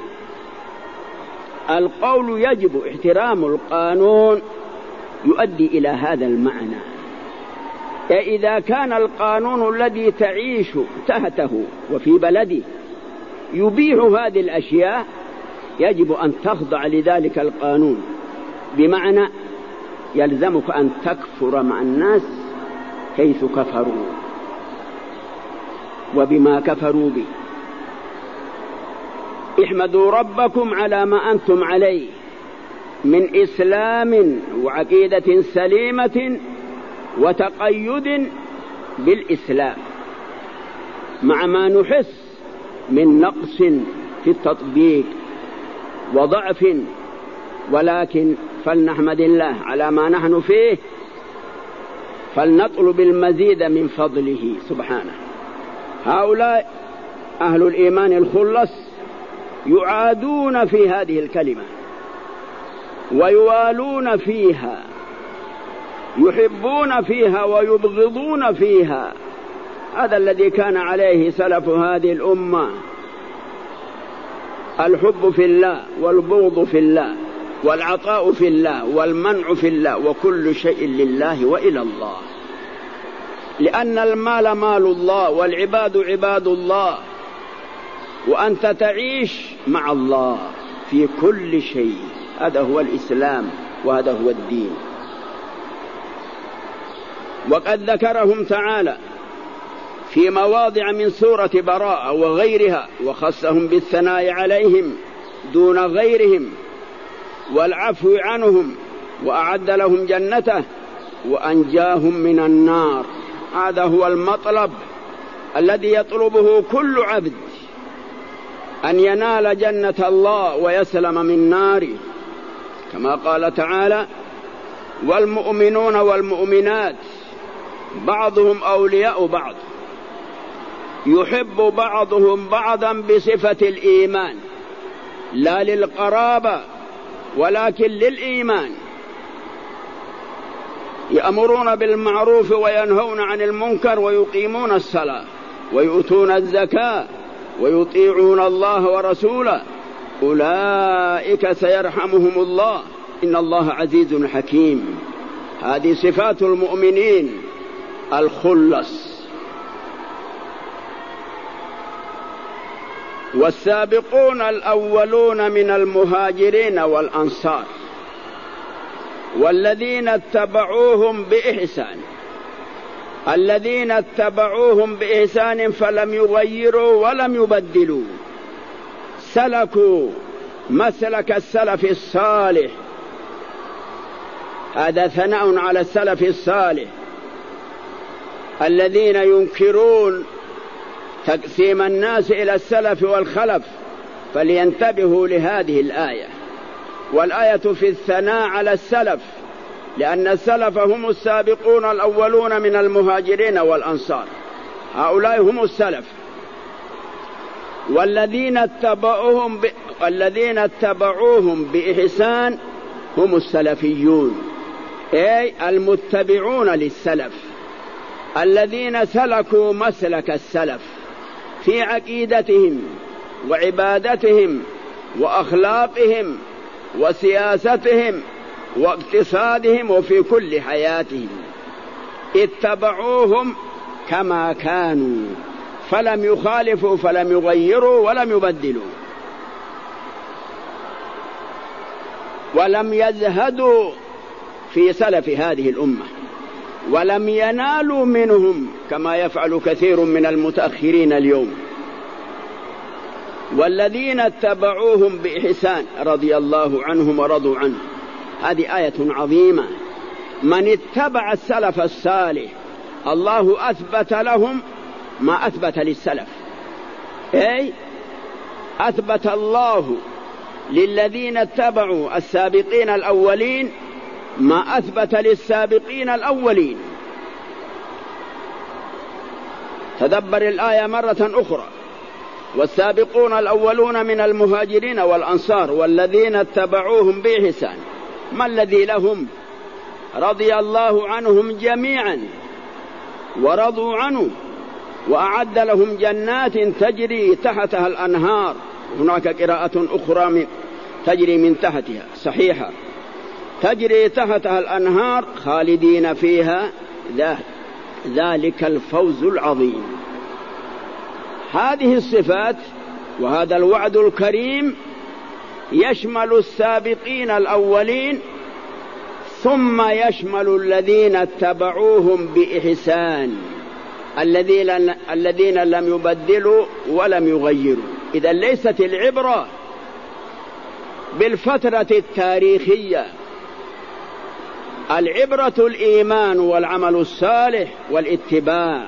القول يجب احترام القانون يؤدي إلى هذا المعنى. إذا كان القانون الذي تعيش تحته وفي بلده يبيح هذه الأشياء يجب أن تخضع لذلك القانون، بمعنى يلزمك أن تكفر مع الناس حيث كفروا وبما كفروا به. احمدوا ربكم على ما أنتم عليه من إسلام وعقيدة سليمة وتقيد بالإسلام، مع ما نحس من نقص في التطبيق وضعف، ولكن فلنحمد الله على ما نحن فيه، فلنطلب المزيد من فضله سبحانه. هؤلاء أهل الإيمان الخلص يعادون في هذه الكلمة ويوالون فيها، يحبون فيها ويبغضون فيها. هذا الذي كان عليه سلف هذه الأمة، الحب في الله والبغض في الله والعطاء في الله والمنع في الله، وكل شيء لله وإلى الله، لأن المال مال الله والعباد عباد الله، وأنت تعيش مع الله في كل شيء. هذا هو الإسلام وهذا هو الدين. وقد ذكرهم تعالى في مواضع من سورة براءة وغيرها، وخصهم بالثناء عليهم دون غيرهم والعفو عنهم، وأعد لهم جنته وأنجاهم من النار. هذا هو المطلب الذي يطلبه كل عبد، أن ينال جنة الله ويسلم من ناره، كما قال تعالى: والمؤمنون والمؤمنات بعضهم أولياء بعض يحب بعضهم بعضا بصفة الإيمان، لا للقرابة ولكن للإيمان. يأمرون بالمعروف وينهون عن المنكر ويقيمون الصلاة ويؤتون الزكاة ويطيعون الله ورسوله، أولئك سيرحمهم الله إن الله عزيز حكيم. هذه صفات المؤمنين الخلص. والسابقون الأولون من المهاجرين والأنصار والذين اتبعوهم بإحسان، الذين اتبعوهم بإحسان فلم يغيروا ولم يبدلوا، سلكوا مسلك السلف الصالح. هذا ثناء على السلف الصالح الذين ينكرون تقسيم الناس إلى السلف والخلف، فلينتبهوا لهذه الآية. والآية في الثناء على السلف، لأن السلف هم السابقون الأولون من المهاجرين والأنصار، هؤلاء هم السلف. والذين اتبعوهم ب... والذين اتبعوهم بإحسان هم السلفيون، أي المتبعون للسلف، الذين سلكوا مسلك السلف في عقيدتهم وعبادتهم وأخلاقهم وسياستهم واقتصادهم وفي كل حياتهم. اتبعوهم كما كانوا فلم يخالفوا فلم يغيروا ولم يبدلوا، ولم يزهدوا في سلف هذه الأمة، ولم ينالوا منهم كما يفعل كثير من المتأخرين اليوم. والذين اتبعوهم بإحسان رضي الله عنهم ورضوا عنه. هذه آية عظيمة. من اتبع السلف الصالح الله أثبت لهم ما أثبت للسلف، أي أثبت الله للذين اتبعوا السابقين الأولين ما أثبت للسابقين الأولين. تدبر الآية مرة أخرى: والسابقون الأولون من المهاجرين والأنصار والذين اتبعوهم بإحسان. ما الذي لهم؟ رضي الله عنهم جميعا ورضوا عنه وأعد لهم جنات تجري تحتها الأنهار. هناك قراءة أخرى من تجري من تحتها صحيحة، تجري تحتها الأنهار خالدين فيها ذلك الفوز العظيم. هذه الصفات وهذا الوعد الكريم يشمل السابقين الأولين ثم يشمل الذين اتبعوهم بإحسان الذين الذين لم يبدلوا ولم يغيروا. إذا ليست العبرة بالفترة التاريخية، العبرة الإيمان والعمل الصالح والاتباع.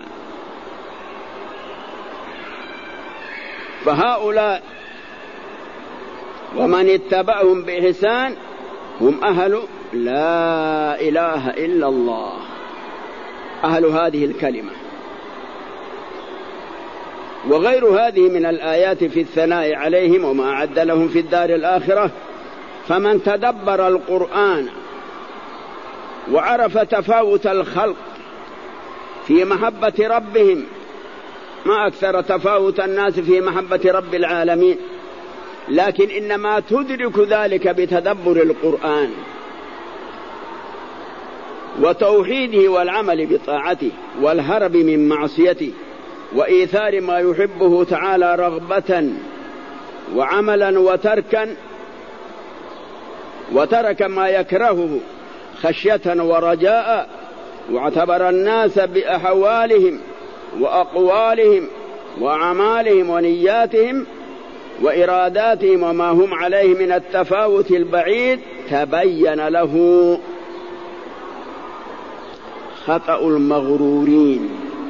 فهؤلاء ومن اتبعهم بإحسان هم أهل لا إله إلا الله، أهل هذه الكلمة. وغير هذه من الآيات في الثناء عليهم وما أعد لهم في الدار الآخرة. فمن تدبر القرآن وعرف تفاوت الخلق في محبة ربهم، ما أكثر تفاوت الناس في محبة رب العالمين، لكن إنما تدرك ذلك بتدبر القرآن وتوحيده والعمل بطاعته والهرب من معصيته وإيثار ما يحبه تعالى رغبة وعملا وتركا وترك ما يكرهه خشية ورجاء. واعتبر الناس بأحوالهم وأقوالهم وأعمالهم ونياتهم وإراداتهم وما هم عليه من التفاوت البعيد، تبين له خطأ المغرورين.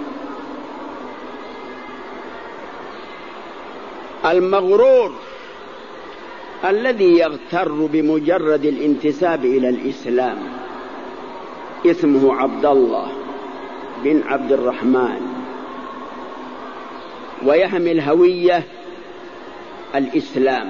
المغرور الذي يغتر بمجرد الانتساب إلى الإسلام، اسمه عبد الله بن عبد الرحمن ويحمل هوية الإسلام.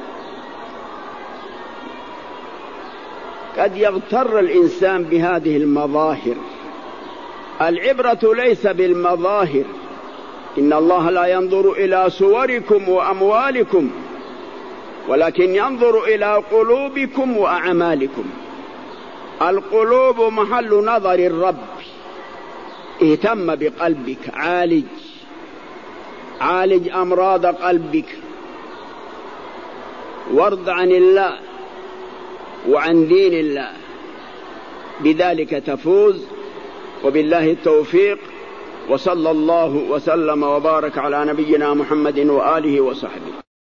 قد يغتر الإنسان بهذه المظاهر. العبرة ليس بالمظاهر، إن الله لا ينظر إلى صوركم وأموالكم ولكن ينظر إلى قلوبكم وأعمالكم. القلوب محل نظر الرب، اهتم بقلبك، عالج عالج أمراض قلبك، وارض عن الله وعن دين الله، بذلك تفوز. وبالله التوفيق، وصلى الله وسلم وبارك على نبينا محمد وآله وصحبه.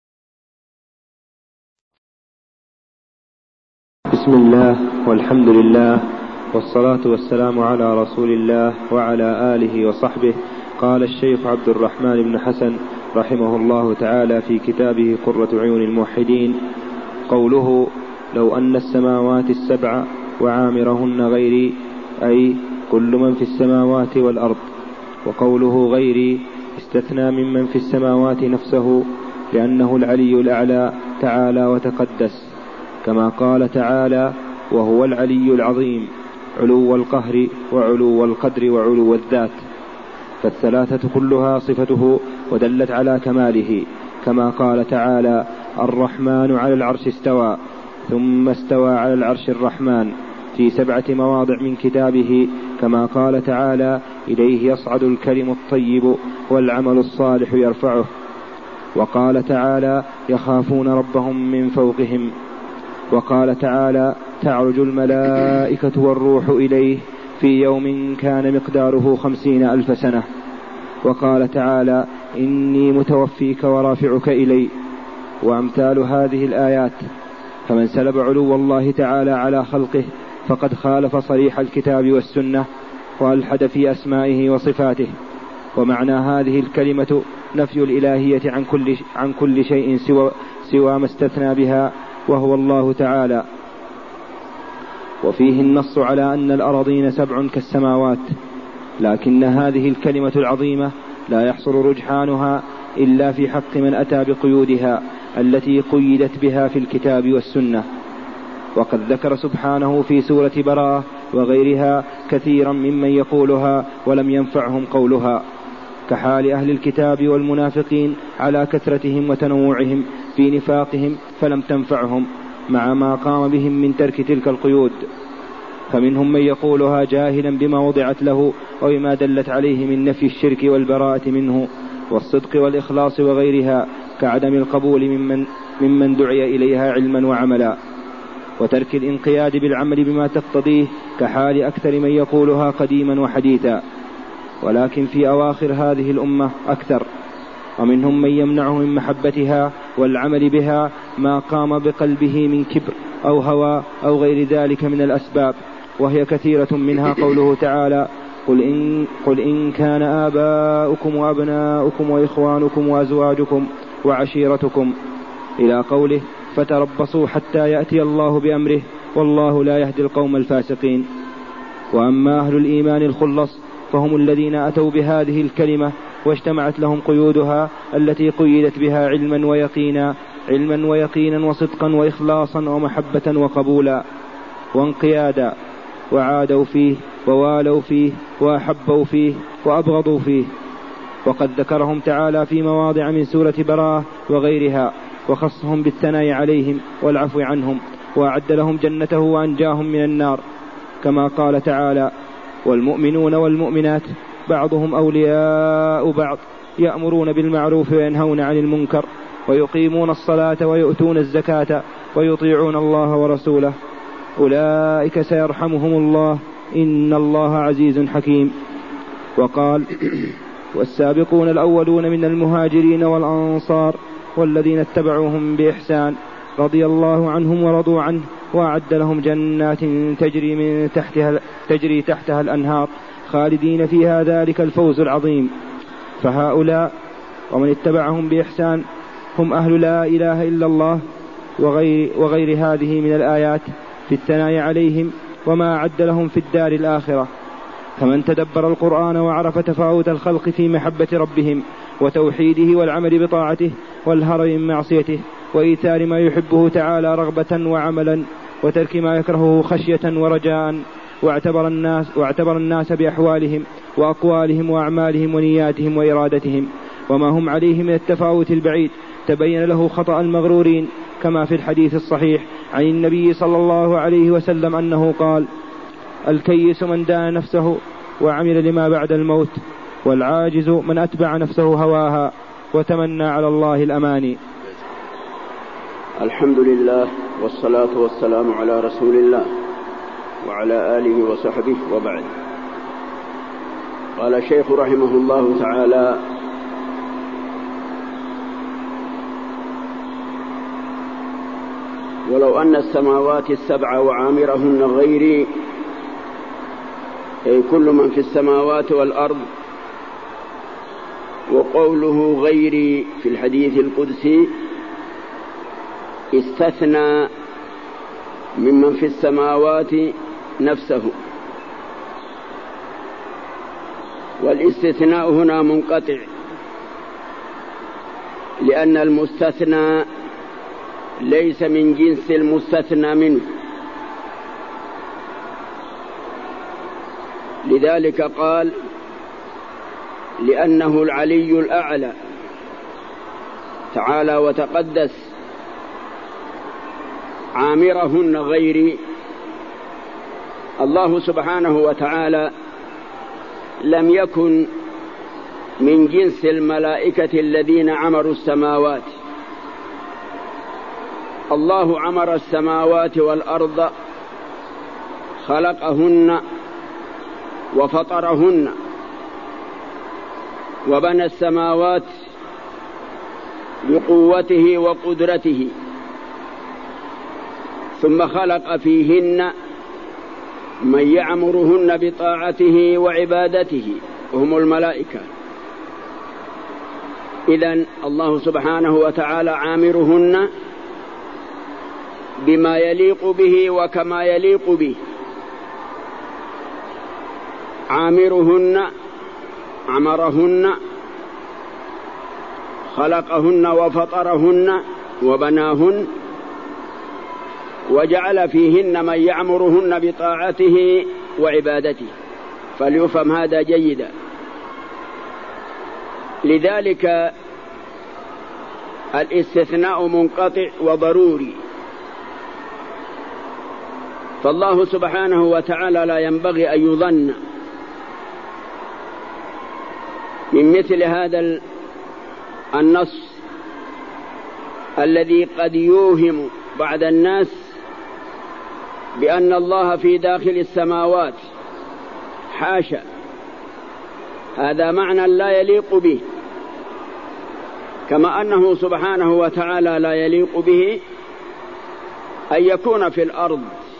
بسم الله والحمد لله والصلاة والسلام على رسول الله وعلى آله وصحبه. قال الشيخ عبد الرحمن بن حسن رحمه الله تعالى في كتابه قرة عيون الموحدين: قوله لو أن السماوات السبع وعامرهن غيري، أي كل من في السماوات والأرض. وقوله غيري استثنى ممن في السماوات نفسه، لأنه العلي الأعلى تعالى وتقدس، كما قال تعالى: وهو العلي العظيم، علو القهر وعلو القدر وعلو الذات. فالثلاثة كلها صفته ودلت على كماله، كما قال تعالى: الرحمن على العرش استوى، ثم استوى على العرش الرحمن، في سبعة مواضع من كتابه، كما قال تعالى: إليه يصعد الكلم الطيب والعمل الصالح يرفعه. وقال تعالى: يخافون ربهم من فوقهم. وقال تعالى: تعرج الملائكة والروح إليه في يوم كان مقداره خمسين ألف سنة. وقال تعالى: إني متوفيك ورافعك إلي. وأمثال هذه الآيات. فمن سلب علو الله تعالى على خلقه فقد خالف صريح الكتاب والسنة وألحد في أسمائه وصفاته. ومعنى هذه الكلمة نفي الإلهية عن كل, عن كل شيء سوى, سوى ما استثنى بها، وهو الله تعالى. وفيه النص على أن الأراضين سبع كالسماوات، لكن هذه الكلمة العظيمة لا يحصل رجحانها إلا في حق من أتى بقيودها التي قيدت بها في الكتاب والسنة. وقد ذكر سبحانه في سورة براءة وغيرها كثيرا ممن يقولها ولم ينفعهم قولها، كحال أهل الكتاب والمنافقين على كثرتهم وتنوعهم في نفاقهم فلم تنفعهم مع ما قام بهم من ترك تلك القيود. فمنهم من يقولها جاهلا بما وضعت له وبما دلت عليه من نفي الشرك والبراءة منه والصدق والإخلاص وغيرها، كعدم القبول ممن, ممن دعي إليها علما وعملا، وترك الانقياد بالعمل بما تقتضيه، كحال أكثر من يقولها قديما وحديثا. ولكن في أواخر هذه الأمة أكثر، ومنهم من يمنعه من محبتها والعمل بها ما قام بقلبه من كبر أو هوى أو غير ذلك من الأسباب، وهي كثيرة، منها قوله تعالى: قل إن, قل إن كان آباؤكم وأبناؤكم وإخوانكم وأزواجكم وعشيرتكم، إلى قوله: فتربصوا حتى يأتي الله بأمره والله لا يهدي القوم الفاسقين. وأما أهل الإيمان الخلص فهم الذين أتوا بهذه الكلمة واجتمعت لهم قيودها التي قيدت بها علما ويقينا علما ويقينا وصدقا وإخلاصا ومحبة وقبولا وانقيادا، وعادوا فيه ووالوا فيه وأحبوا فيه وأبغضوا فيه. وقد ذكرهم تعالى في مواضع من سورة براءة وغيرها، وخصهم بالثناء عليهم والعفو عنهم، وأعد لهم جنته وأنجاهم من النار، كما قال تعالى: والمؤمنون والمؤمنات بعضهم أولياء بعض يأمرون بالمعروف وينهون عن المنكر ويقيمون الصلاة ويؤتون الزكاة ويطيعون الله ورسوله أولئك سيرحمهم الله إن الله عزيز حكيم. وقال: والسابقون الأولون من المهاجرين والأنصار والذين اتبعوهم بإحسان رضي الله عنهم ورضوا عنه وأعد لهم جنات تجري من تحتها تجري تحتها الأنهار خالدين فيها ذلك الفوز العظيم. فهؤلاء ومن اتبعهم بإحسان هم أهل لا إله إلا الله وغير, وغير هذه من الآيات في الثناء عليهم وما أعد لهم في الدار الآخرة. فمن تدبر القرآن وعرف تفاوت الخلق في محبة ربهم وتوحيده والعمل بطاعته والهرب من معصيته وإيثار ما يحبه تعالى رغبة وعملا وترك ما يكرهه خشية ورجاء، واعتبر الناس, واعتبر الناس بأحوالهم وأقوالهم وأعمالهم ونياتهم وإرادتهم وما هم عليه من التفاوت البعيد، تبين له خطأ المغرورين، كما في الحديث الصحيح عن النبي صلى الله عليه وسلم أنه قال: الكيس من دان نفسه وعمل لما بعد الموت، والعاجز من أتبع نفسه هواها وتمنى على الله الأماني. الحمد لله والصلاة والسلام على رسول الله وعلى آله وصحبه وبعد. قال الشيخ رحمه الله تعالى: ولو أن السماوات السبع وعامرهن غيري، أي كل من في السماوات والأرض، وقوله غيري في الحديث القدسي استثنى ممن في السماوات نفسه، والاستثناء هنا منقطع، لأن المستثنى ليس من جنس المستثنى منه، لذلك قال: لأنه العلي الأعلى تعالى وتقدس، عامرهن غيري. الله سبحانه وتعالى لم يكن من جنس الملائكة الذين عمروا السماوات، الله عمر السماوات والأرض، خلقهن وفطرهن، وبنى السماوات بقوته وقدرته، ثم خلق فيهن من يعمرهن بطاعته وعبادته وهم الملائكة. إذن الله سبحانه وتعالى عامرهن بما يليق به وكما يليق به، عامرهن عمرهن، خلقهن وفطرهن وبناهن، وجعل فيهن من يعمرهن بطاعته وعبادته، فليفهم هذا جيدا. لذلك الاستثناء منقطع وضروري، فالله سبحانه وتعالى لا ينبغي أن يظن من مثل هذا النص الذي قد يوهم بعض الناس بأن الله في داخل السماوات. حاشا، هذا معنى لا يليق به، كما أنه سبحانه وتعالى لا يليق به أن يكون في الأرض،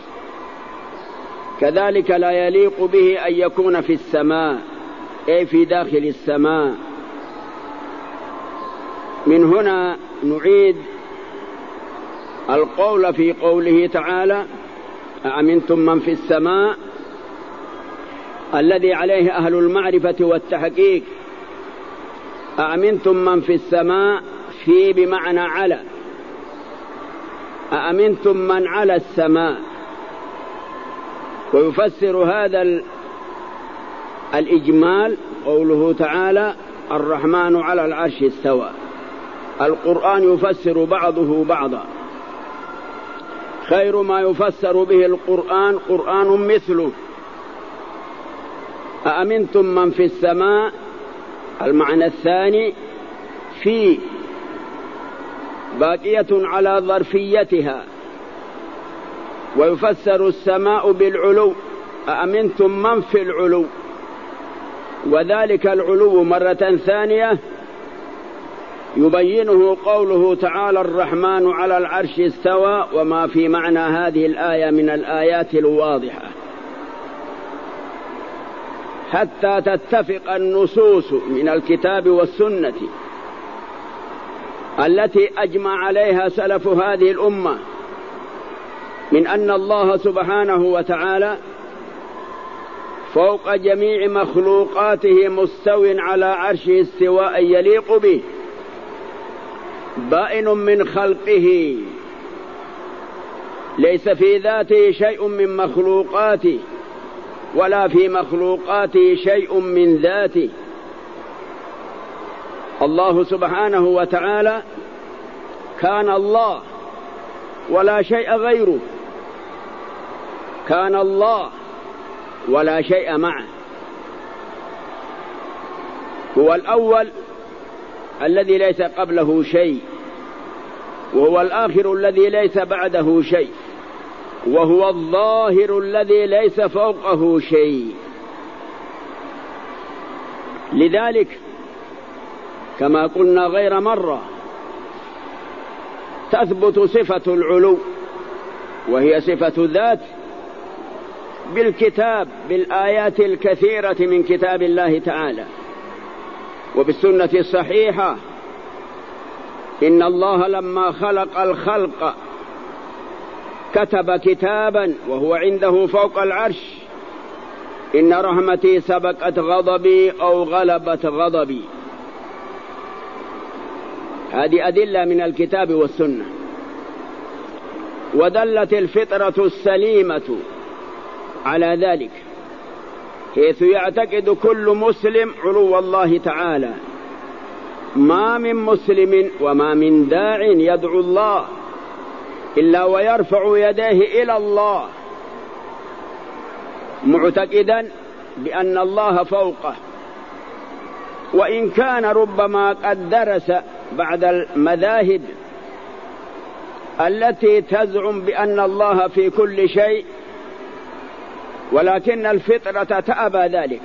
كذلك لا يليق به أن يكون في السماء، أي في داخل السماء. من هنا نعيد القول في قوله تعالى: أأمنتم من في السماء، الذي عليه أهل المعرفة والتحقيق. أأمنتم من في السماء في بمعنى على، أأمنتم من على السماء. ويفسر هذا الإجمال قوله تعالى: الرحمن على العرش استوى. القرآن يفسر بعضه بعضا، خير ما يفسر به القرآن قرآن مثله. أأمنتم من في السماء، المعنى الثاني في باقية على ظرفيتها. ويفسر السماء بالعلو، أأمنتم من في العلو، وذلك العلو مرة ثانية يبينه قوله تعالى: الرحمن على العرش استوى، وما في معنى هذه الآية من الآيات الواضحة، حتى تتفق النصوص من الكتاب والسنة التي أجمع عليها سلف هذه الأمة من أن الله سبحانه وتعالى فوق جميع مخلوقاته مستو على عرشه استواء يليق به، بائن من خلقه، ليس في ذاته شيء من مخلوقاته ولا في مخلوقاته شيء من ذاته. الله سبحانه وتعالى كان الله ولا شيء غيره، كان الله ولا شيء معه. هو الأول الذي ليس قبله شيء، وهو الآخر الذي ليس بعده شيء، وهو الظاهر الذي ليس فوقه شيء. لذلك كما قلنا غير مرة تثبت صفة العلو، وهي صفة ذات، بالكتاب، بالآيات الكثيرة من كتاب الله تعالى وبالسنة الصحيحة. إن الله لما خلق الخلق كتب كتابا وهو عنده فوق العرش: إن رحمتي سبقت غضبي أو غلبت غضبي. هذه أدلة من الكتاب والسنة. ودلت الفطرة السليمة على ذلك، حيث يعتقد كل مسلم علو الله تعالى. ما من مسلم وما من داع يدعو الله إلا ويرفع يديه إلى الله معتقدا بأن الله فوقه، وإن كان ربما قد درس بعد المذاهب التي تزعم بأن الله في كل شيء، ولكن الفطرة تأبى ذلك.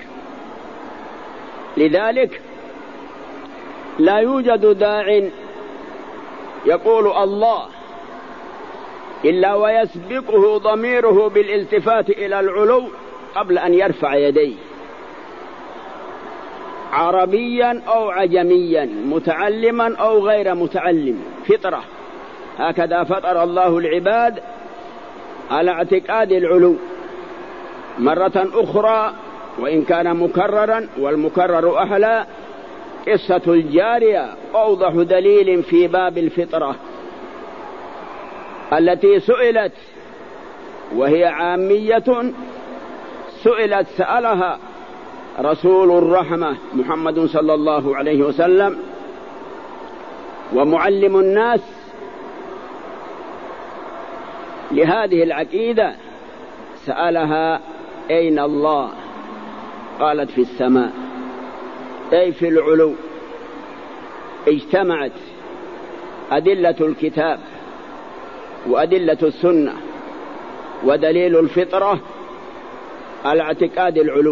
لذلك لا يوجد داع يقول الله إلا ويسبقه ضميره بالالتفات إلى العلو قبل أن يرفع يديه، عربيا أو عجميا، متعلما أو غير متعلم، فطرة. هكذا فطر الله العباد على اعتقاد العلو. مرة أخرى وإن كان مكررا والمكرر أحلى، قصة الجارية أوضح دليل في باب الفطرة التي سئلت، وهي عامية سئلت سألها رسول الرحمة محمد صلى الله عليه وسلم ومعلم الناس لهذه العقيدة، سألها أين الله؟ قالت في السماء، أي في العلو. اجتمعت أدلة الكتاب وأدلة السنة ودليل الفطرة على اعتقاد العلو،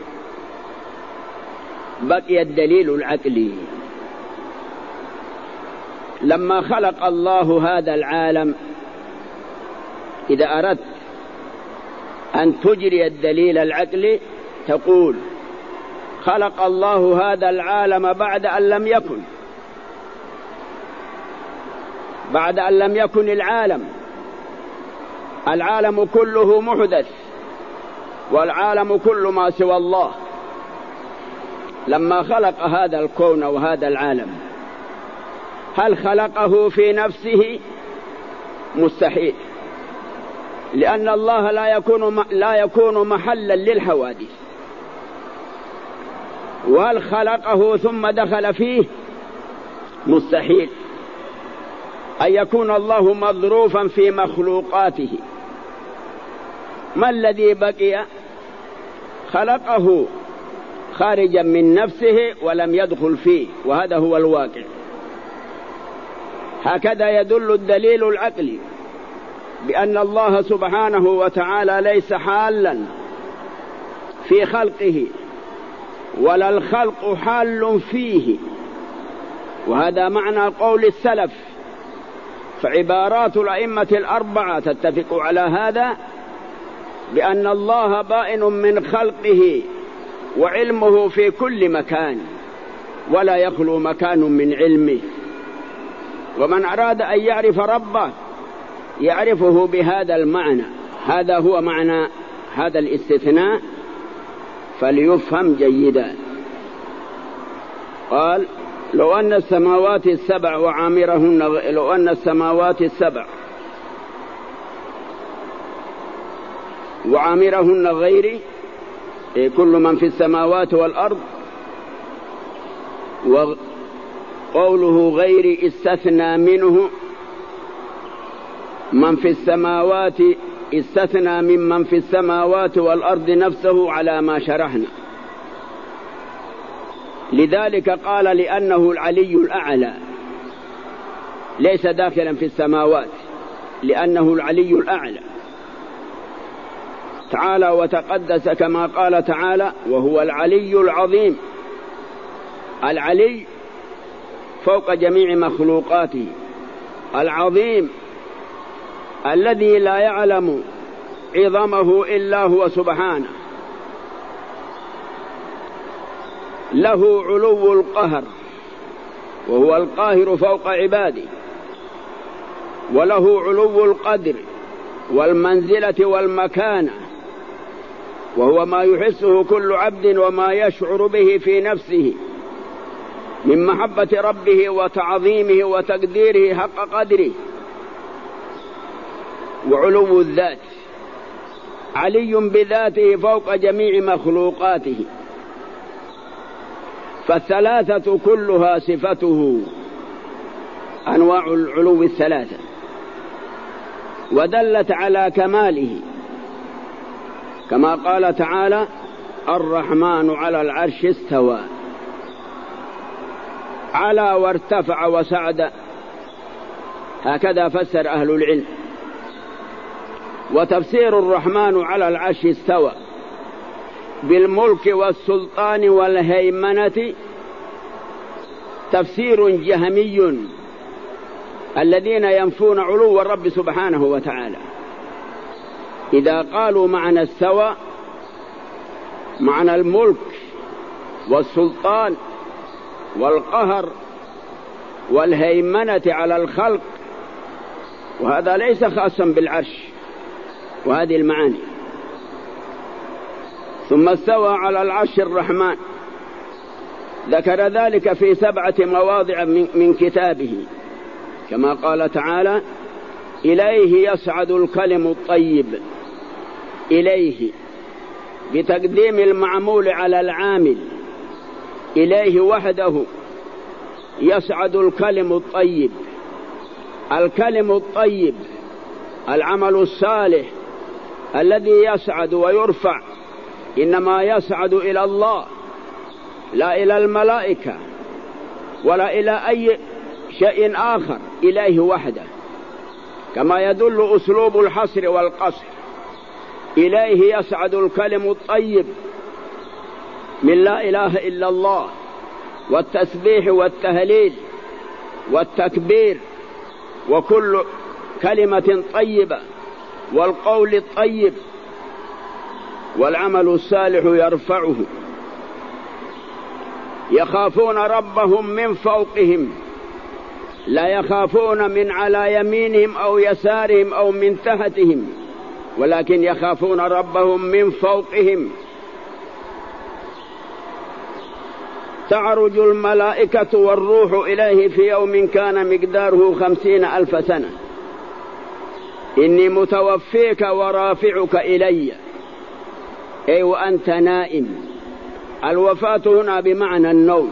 بقي الدليل العقلي. لما خلق الله هذا العالم، إذا أردت أن تجري الدليل العقلي تقول خلق الله هذا العالم بعد أن لم يكن، بعد أن لم يكن العالم، العالم كله محدث والعالم كل ما سوى الله. لما خلق هذا الكون وهذا العالم، هل خلقه في نفسه؟ مستحيل، لأن الله لا يكون لا يكون محلا للحوادث. وهل خلقه ثم دخل فيه؟ مستحيل أن يكون الله مظروفا في مخلوقاته. ما الذي بقي؟ خلقه خارجا من نفسه ولم يدخل فيه، وهذا هو الواقع. هكذا يدل الدليل العقلي بأن الله سبحانه وتعالى ليس حالا في خلقه ولا الخلق حال فيه، وهذا معنى قول السلف. فعبارات الأئمة الأربعة تتفق على هذا، بأن الله بائن من خلقه وعلمه في كل مكان ولا يخلو مكان من علمه. ومن أراد أن يعرف ربه يعرفه بهذا المعنى. هذا هو معنى هذا الاستثناء، فليفهم جيدا. قال لو أن السماوات السبع وعامرهن، لو أن السماوات السبع وعامرهن غيري، كل من في السماوات والأرض، وقوله غيري استثنى منه من في السماوات، استثنى ممن في السماوات والأرض نفسه على ما شرحنا. لذلك قال لأنه العلي الأعلى، ليس داخلا في السماوات، لأنه العلي الأعلى تعالى وتقدس، كما قال تعالى وهو العلي العظيم. العلي فوق جميع مخلوقاته، العظيم الذي لا يعلم عظمه إلا هو سبحانه. له علو القهر، وهو القاهر فوق عباده، وله علو القدر والمنزلة والمكانة، وهو ما يحسه كل عبد وما يشعر به في نفسه من محبة ربه وتعظيمه وتقديره حق قدره. وعلو الذات، علي بذاته فوق جميع مخلوقاته. فالثلاثة كلها صفته، أنواع العلو الثلاثة، ودلت على كماله، كما قال تعالى الرحمن على العرش استوى. على وارتفع وسعد، هكذا فسر أهل العلم. وتفسير الرحمن على العرش استوى بالملك والسلطان والهيمنة تفسير جهمي، الذين ينفون علو الرب سبحانه وتعالى. إذا قالوا معنى استوى معنى الملك والسلطان والقهر والهيمنة على الخلق، وهذا ليس خاصا بالعرش، وهذه المعاني. ثم استوى على العرش الرحمن، ذكر ذلك في سبعة مواضع من كتابه، كما قال تعالى إليه يصعد الكلم الطيب. إليه بتقديم المعمول على العامل، إليه وحده يصعد الكلم الطيب. الكلم الطيب العمل الصالح الذي يصعد ويرفع إنما يصعد إلى الله، لا إلى الملائكة ولا إلى أي شيء آخر، إليه وحده، كما يدل أسلوب الحصر والقصر. إليه يصعد الكلم الطيب من لا إله إلا الله والتسبيح والتهليل والتكبير وكل كلمة طيبة والقول الطيب، والعمل الصالح يرفعه. يخافون ربهم من فوقهم، لا يخافون من على يمينهم أو يسارهم أو من تحتهم، ولكن يخافون ربهم من فوقهم. تعرج الملائكة والروح إليه في يوم كان مقداره خمسين ألف سنة. إني متوفيك ورافعك إلي، أي وأنت نائم. الوفاة هنا بمعنى النوم.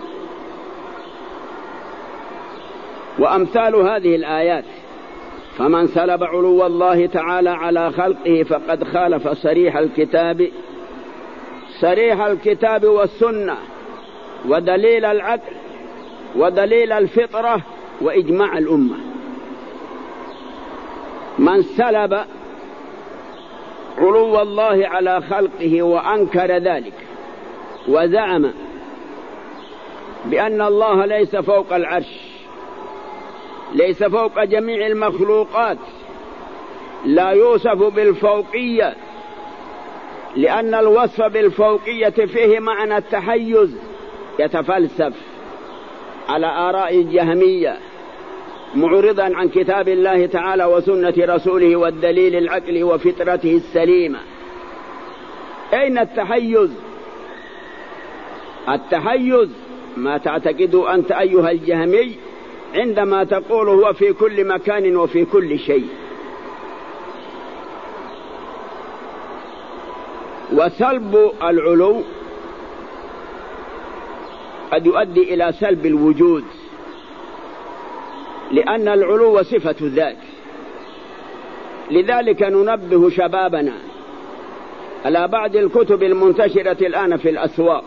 وأمثال هذه الآيات: فمن سلب علو الله تعالى على خلقه فقد خالف صريح الكتاب صريح الكتاب والسنة ودليل العقل ودليل الفطرة وإجماع الأمة. من سلب علو الله على خلقه وأنكر ذلك وزعم بأن الله ليس فوق العرش، ليس فوق جميع المخلوقات، لا يوصف بالفوقية، لأن الوصف بالفوقية فيه معنى التحيز، يتفلسف على آراء الجهمية معرضا عن كتاب الله تعالى وسنة رسوله والدليل العقلي وفطرته السليمة. أين التحيز؟ التحيز ما تعتقد أنت أيها الجهمي عندما تقول هو في كل مكان وفي كل شيء. وسلب العلو قد يؤدي إلى سلب الوجود، لأن العلو صفة ذات. لذلك ننبه شبابنا على بعض الكتب المنتشرة الآن في الأسواق: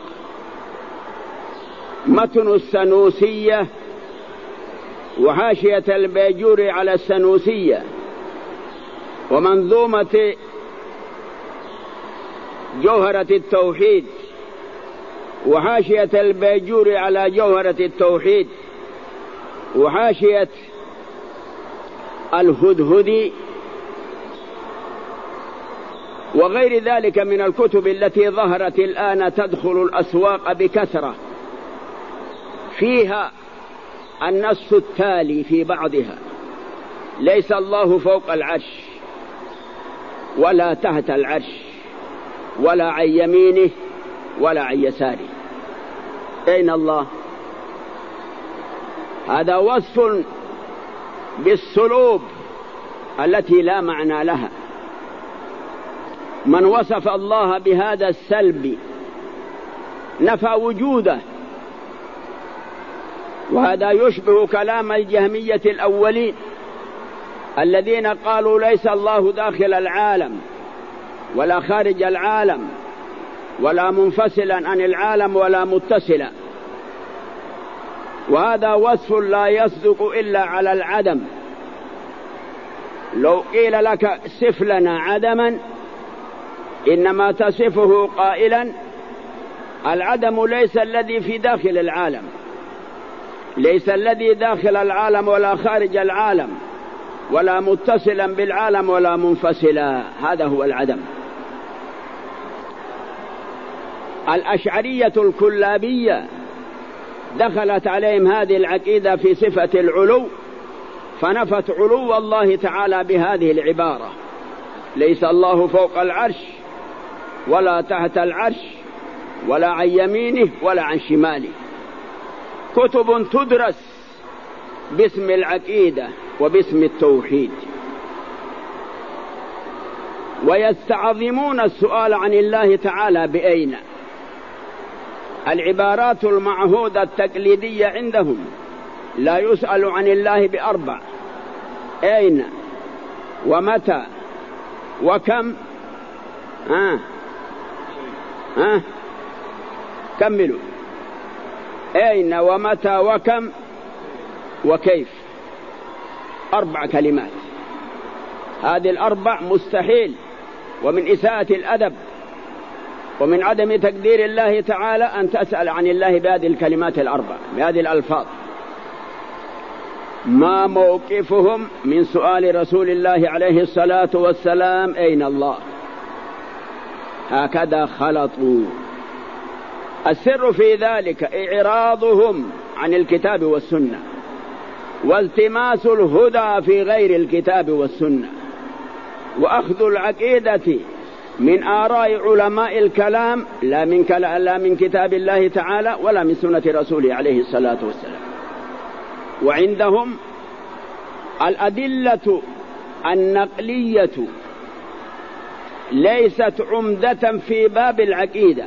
متن السنوسية وحاشية البيجوري على السنوسية، ومنظومة جوهرة التوحيد وحاشية البيجوري على جوهرة التوحيد وحاشية الهدهدي وغير ذلك من الكتب التي ظهرت الآن تدخل الأسواق بكثرة، فيها النص التالي في بعضها: ليس الله فوق العرش ولا تحت العرش ولا عن يمينه ولا عن يساره. أين الله؟ هذا وصف بالسلوب التي لا معنى لها. من وصف الله بهذا السلب نفى وجوده، وهذا يشبه كلام الجهمية الأولين الذين قالوا ليس الله داخل العالم ولا خارج العالم ولا منفصلا عن العالم ولا متصلا، وهذا وصف لا يصدق إلا على العدم. لو قيل لك صف لنا عدما إنما تصفه قائلا العدم ليس الذي في داخل العالم، ليس الذي داخل العالم ولا خارج العالم ولا متصلا بالعالم ولا منفصلا، هذا هو العدم. الأشعرية الكلابية دخلت عليهم هذه العقيدة في صفة العلو، فنفت علو الله تعالى بهذه العبارة: ليس الله فوق العرش ولا تحت العرش ولا عن يمينه ولا عن شماله. كتب تدرس باسم العقيدة وباسم التوحيد. ويستعظمون السؤال عن الله تعالى بأين. العبارات المعهودة التقليدية عندهم لا يسأل عن الله بأربع: أين، ومتى، وكم. ها ها كملوا. أين ومتى وكم وكيف، أربع كلمات. هذه الأربع مستحيل، ومن إساءة الأدب ومن عدم تقدير الله تعالى أن تسأل عن الله بهذه الكلمات الأربع، بهذه الألفاظ. ما موقفهم من سؤال رسول الله عليه الصلاة والسلام أين الله؟ هكذا خلطوا. السر في ذلك إعراضهم عن الكتاب والسنة، والتماس الهدى في غير الكتاب والسنة، وأخذ العقيدة من آراء علماء الكلام لا من, كلا لا من كتاب الله تعالى ولا من سنة رسوله عليه الصلاة والسلام. وعندهم الأدلة النقلية ليست عمدة في باب العقيدة.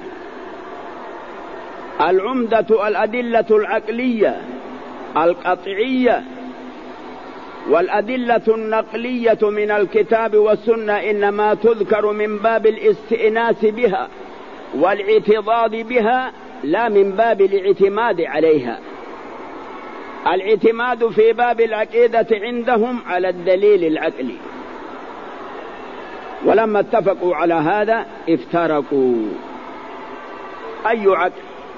العمدة الأدلة العقلية القطعية، والأدلة النقلية من الكتاب والسنة إنما تذكر من باب الاستئناس بها والاعتضاد بها، لا من باب الاعتماد عليها. الاعتماد في باب العقيدة عندهم على الدليل العقلي، ولما اتفقوا على هذا افترقوا. أي عقل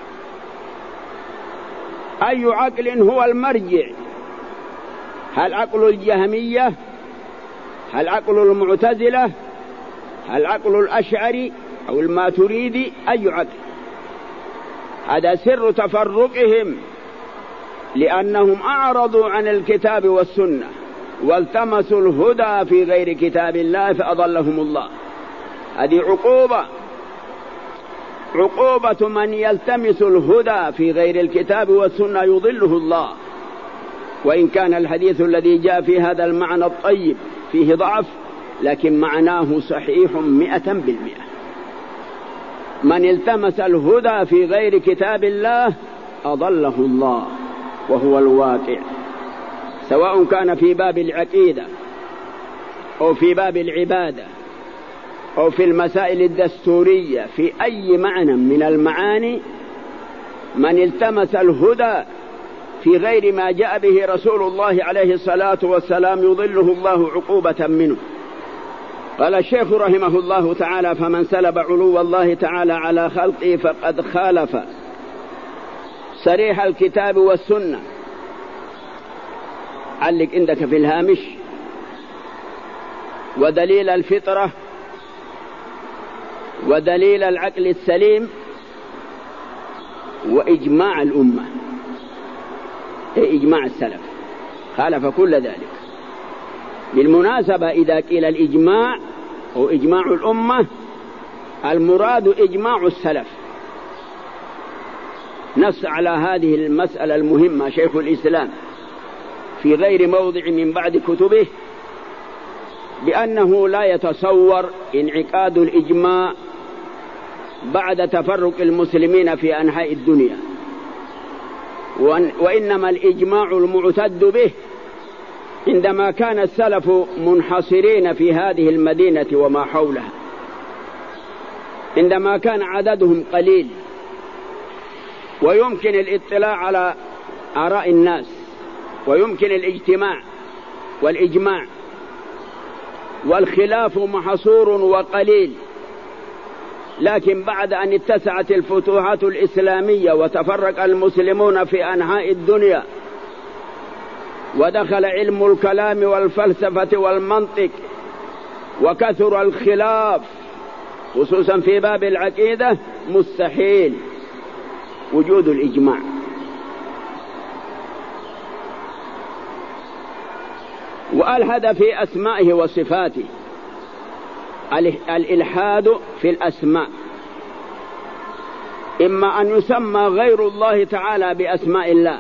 أي عقل هو المرجع؟ هل عقل الجهمية؟ هل عقل المعتزلة؟ هل عقل الأشعري أو الماتريدي؟ أي عقل؟ هذا سر تفرقهم، لأنهم أعرضوا عن الكتاب والسنة والتمسوا الهدى في غير كتاب الله فأضلهم الله. هذه عقوبة عقوبة من يلتمس الهدى في غير الكتاب والسنة يضله الله. وإن كان الحديث الذي جاء في هذا المعنى الطيب فيه ضعف، لكن معناه صحيح مئة بالمئة. من التمس الهدى في غير كتاب الله أضله الله، وهو الواقع، سواء كان في باب العقيدة أو في باب العبادة أو في المسائل الدستورية، في أي معنى من المعاني. من التمس الهدى في غير ما جاء به رسول الله عليه الصلاة والسلام يضله الله عقوبة منه. قال الشيخ رحمه الله تعالى: فمن سلب علو الله تعالى على خلقه فقد خالف صريح الكتاب والسنة. علق عندك في الهامش: ودليل الفطرة ودليل العقل السليم وإجماع الأمة، إجماع السلف، خالف كل ذلك. بالمناسبة إذا قيل الإجماع أو إجماع الأمة، المراد إجماع السلف. نص على هذه المسألة المهمة شيخ الإسلام في غير موضع من بعد كتبه بأنه لا يتصور انعقاد الإجماع بعد تفرق المسلمين في أنحاء الدنيا، وإنما الإجماع المعتد به عندما كان السلف منحصرين في هذه المدينة وما حولها، عندما كان عددهم قليل ويمكن الاطلاع على آراء الناس ويمكن الاجتماع والإجماع، والخلاف محصور وقليل. لكن بعد أن اتسعت الفتوحات الإسلامية وتفرق المسلمون في أنحاء الدنيا ودخل علم الكلام والفلسفة والمنطق وكثر الخلاف خصوصا في باب العقيدة، مستحيل وجود الإجماع. وألحد في أسمائه وصفاته، الإلحاد في الأسماء، إما أن يسمى غير الله تعالى بأسماء الله،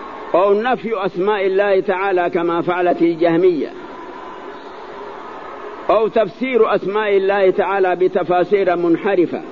أو نفي أسماء الله تعالى كما فعلت الجهمية، أو تفسير أسماء الله تعالى بتفاسير منحرفة،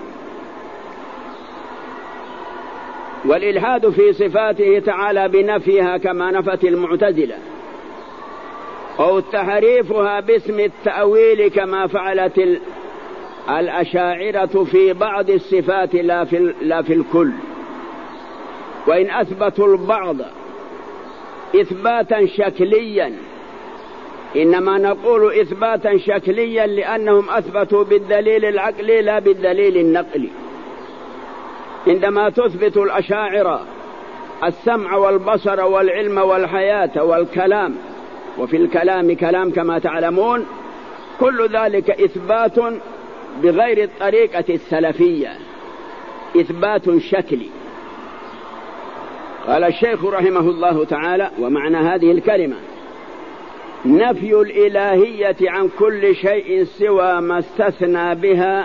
والإلحاد في صفاته تعالى بنفيها كما نفت المعتزلة، أو تحريفها باسم التأويل كما فعلت الأشاعرة في بعض الصفات لا في, لا في الكل. وإن أثبتوا البعض إثباتا شكليا، إنما نقول إثباتا شكليا لأنهم أثبتوا بالدليل العقلي لا بالدليل النقلي. عندما تثبت الأشاعرة السمع والبصر والعلم والحياة والكلام، وفي الكلام كلام كما تعلمون، كل ذلك إثبات بغير الطريقة السلفية، إثبات شكلي. قال الشيخ رحمه الله تعالى: ومعنى هذه الكلمة نفي الإلهية عن كل شيء سوى ما استثنى بها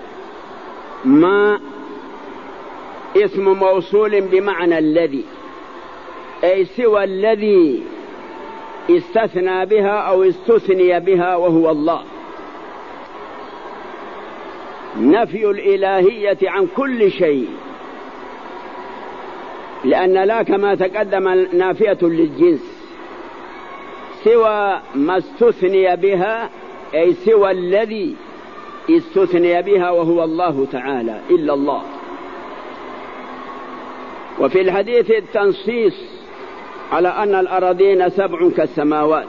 ما اسم موصول بمعنى الذي، أي سوى الذي استثنى بها أو استثني بها وهو الله. نفي الإلهية عن كل شيء، لأن لا كما تقدم نافية للجنس، سوى ما استثني بها أي سوى الذي استثني بها وهو الله تعالى، إلا الله. وفي الحديث التنصيص على أن الأراضين سبع كالسماوات،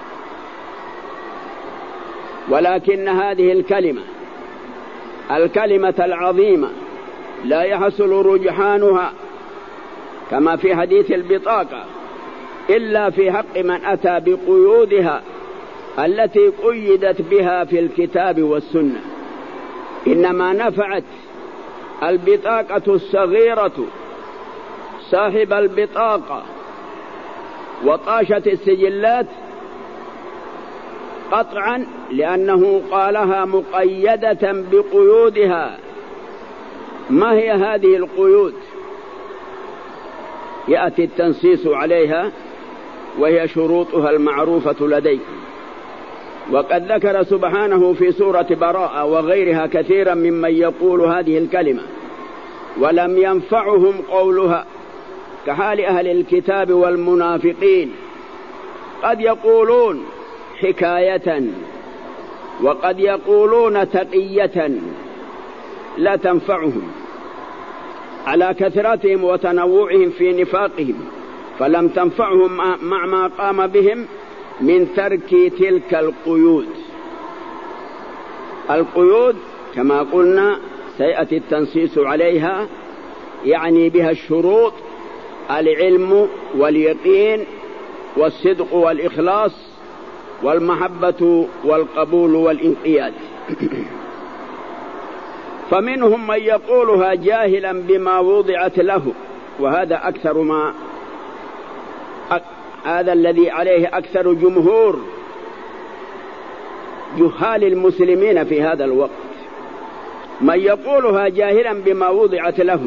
ولكن هذه الكلمة الكلمة العظيمة لا يحصل رجحانها كما في حديث البطاقة إلا في حق من أتى بقيودها التي قيدت بها في الكتاب والسنة. إنما نفعت البطاقة الصغيرة صاحب البطاقة وطاشت السجلات قطعا، لأنه قالها مقيدة بقيودها. ما هي هذه القيود؟ يأتي التنصيص عليها، وهي شروطها المعروفة لديكم. وقد ذكر سبحانه في سورة براءة وغيرها كثيرا ممن يقول هذه الكلمة ولم ينفعهم قولها، كحال أهل الكتاب والمنافقين، قد يقولون حكاية وقد يقولون تقية لا تنفعهم على كثرتهم وتنوعهم في نفاقهم، فلم تنفعهم مع ما قام بهم من ترك تلك القيود. القيود كما قلنا سيأتي التنصيص عليها، يعني بها الشروط: العلم واليقين والصدق والإخلاص والمحبة والقبول والانقياد. فمنهم من يقولها جاهلا بما وضعت له، وهذا أكثر ما هذا الذي عليه أكثر جمهور جهال المسلمين في هذا الوقت. من يقولها جاهلا بما وضعت له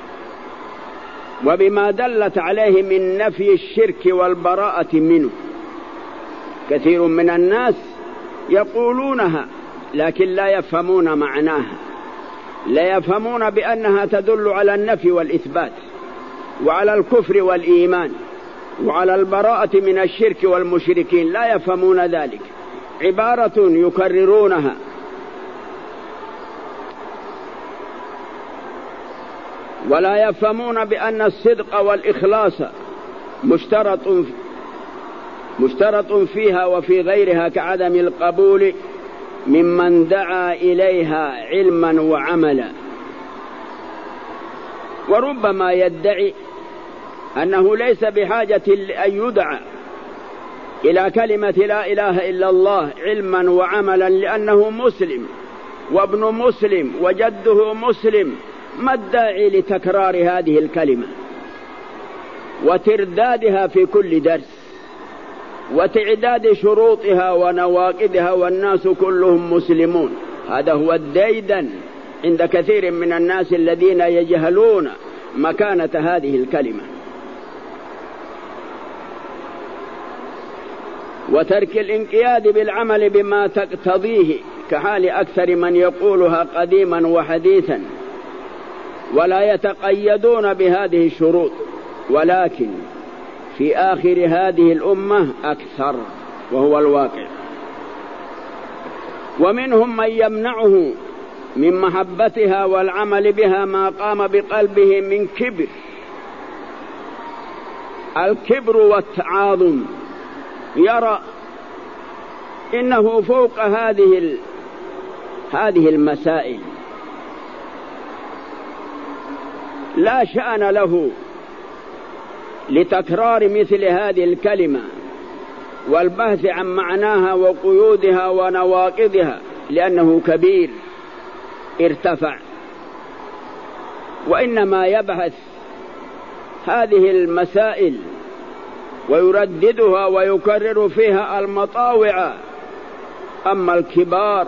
وبما دلت عليه من نفي الشرك والبراءة منه. كثير من الناس يقولونها لكن لا يفهمون معناها، لا يفهمون بأنها تدل على النفي والإثبات وعلى الكفر والإيمان وعلى البراءة من الشرك والمشركين، لا يفهمون ذلك. عبارة يكررونها. ولا يفهمون بأن الصدق والإخلاص مشترط مشترط فيها وفي غيرها، كعدم القبول ممن دعا إليها علما وعملا. وربما يدعي أنه ليس بحاجة أن يدعى إلى كلمة لا إله إلا الله علما وعملا، لأنه مسلم وابن مسلم وجده مسلم. ما الداعي لتكرار هذه الكلمة وتردادها في كل درس وتعداد شروطها ونواقضها والناس كلهم مسلمون؟ هذا هو الديدن عند كثير من الناس الذين يجهلون مكانة هذه الكلمة. وترك الانقياد بالعمل بما تقتضيه كحال أكثر من يقولها قديما وحديثا ولا يتقيدون بهذه الشروط، ولكن في آخر هذه الأمة أكثر، وهو الواقع. ومنهم من يمنعه من محبتها والعمل بها ما قام بقلبه من كبر، الكبر والتعاظم، يرى إنه فوق هذه هذه المسائل، لا شأن له لتكرار مثل هذه الكلمة والبحث عن معناها وقيودها ونواقضها، لأنه كبير ارتفع، وإنما يبحث هذه المسائل ويرددها ويكرر فيها المطاوع. أما الكبار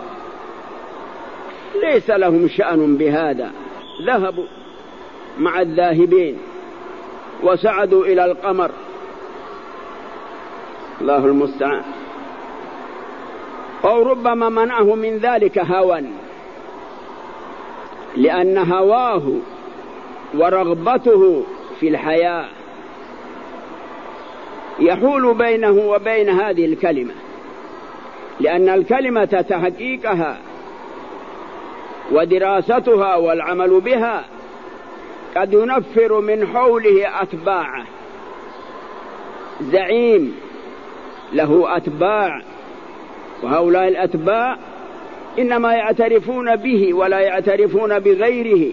ليس لهم شأن بهذا، ذهبوا مع الذاهبين وسعدوا إلى القمر، الله المستعان. أو ربما منعه من ذلك هوى، لأن هواه ورغبته في الحياة يحول بينه وبين هذه الكلمة، لأن الكلمة تحقيقها ودراستها والعمل بها قد ينفر من حوله أتباعه، زعيم له أتباع، وهؤلاء الأتباع إنما يعترفون به ولا يعترفون بغيره.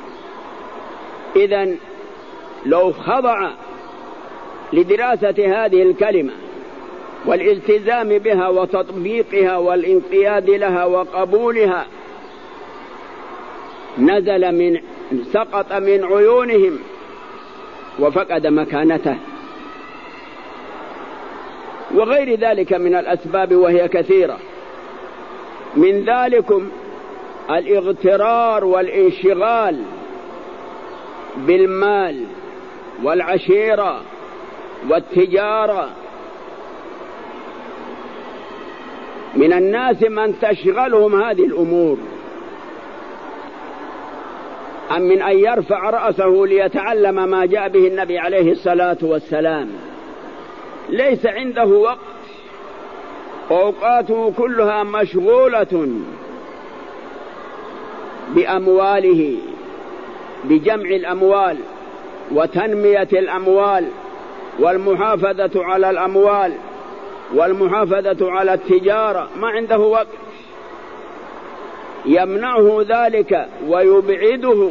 إذن لو خضع لدراسة هذه الكلمة والالتزام بها وتطبيقها والانقياد لها وقبولها نزل من سقط من عيونهم وفقد مكانته، وغير ذلك من الأسباب وهي كثيرة. من ذلكم الاغترار والانشغال بالمال والعشيرة والتجارة. من الناس من تشغلهم هذه الأمور أم من أن يرفع رأسه ليتعلم ما جاء به النبي عليه الصلاة والسلام. ليس عنده وقت، أوقاته كلها مشغولة بأمواله، بجمع الأموال وتنمية الأموال والمحافظة على الأموال والمحافظة على التجارة، ما عنده وقت. يمنعه ذلك ويبعده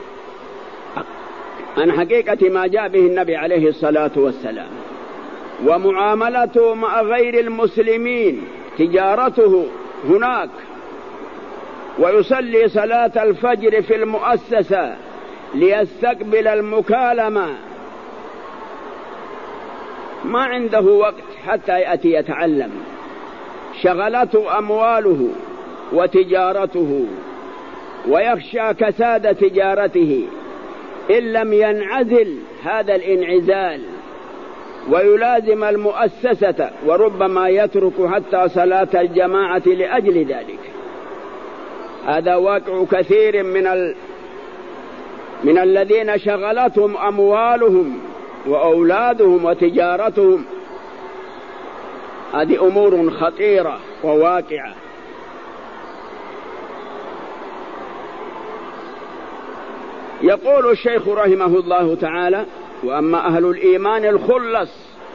عن حقيقة ما جاء به النبي عليه الصلاة والسلام. ومعاملته مع غير المسلمين، تجارته هناك، ويصلي صلاة الفجر في المؤسسة ليستقبل المكالمة، ما عنده وقت حتى يأتي يتعلم. شغلته أمواله وتجارته، ويخشى كساد تجارته إن لم ينعزل هذا الانعزال ويلازم المؤسسة، وربما يترك حتى صلاة الجماعة لأجل ذلك. هذا واقع كثير من ال... من الذين شغلتهم أموالهم وأولادهم وتجارتهم. هذه أمور خطيرة وواقعة. يقول الشيخ رحمه الله تعالى: وأما أهل الإيمان الخلص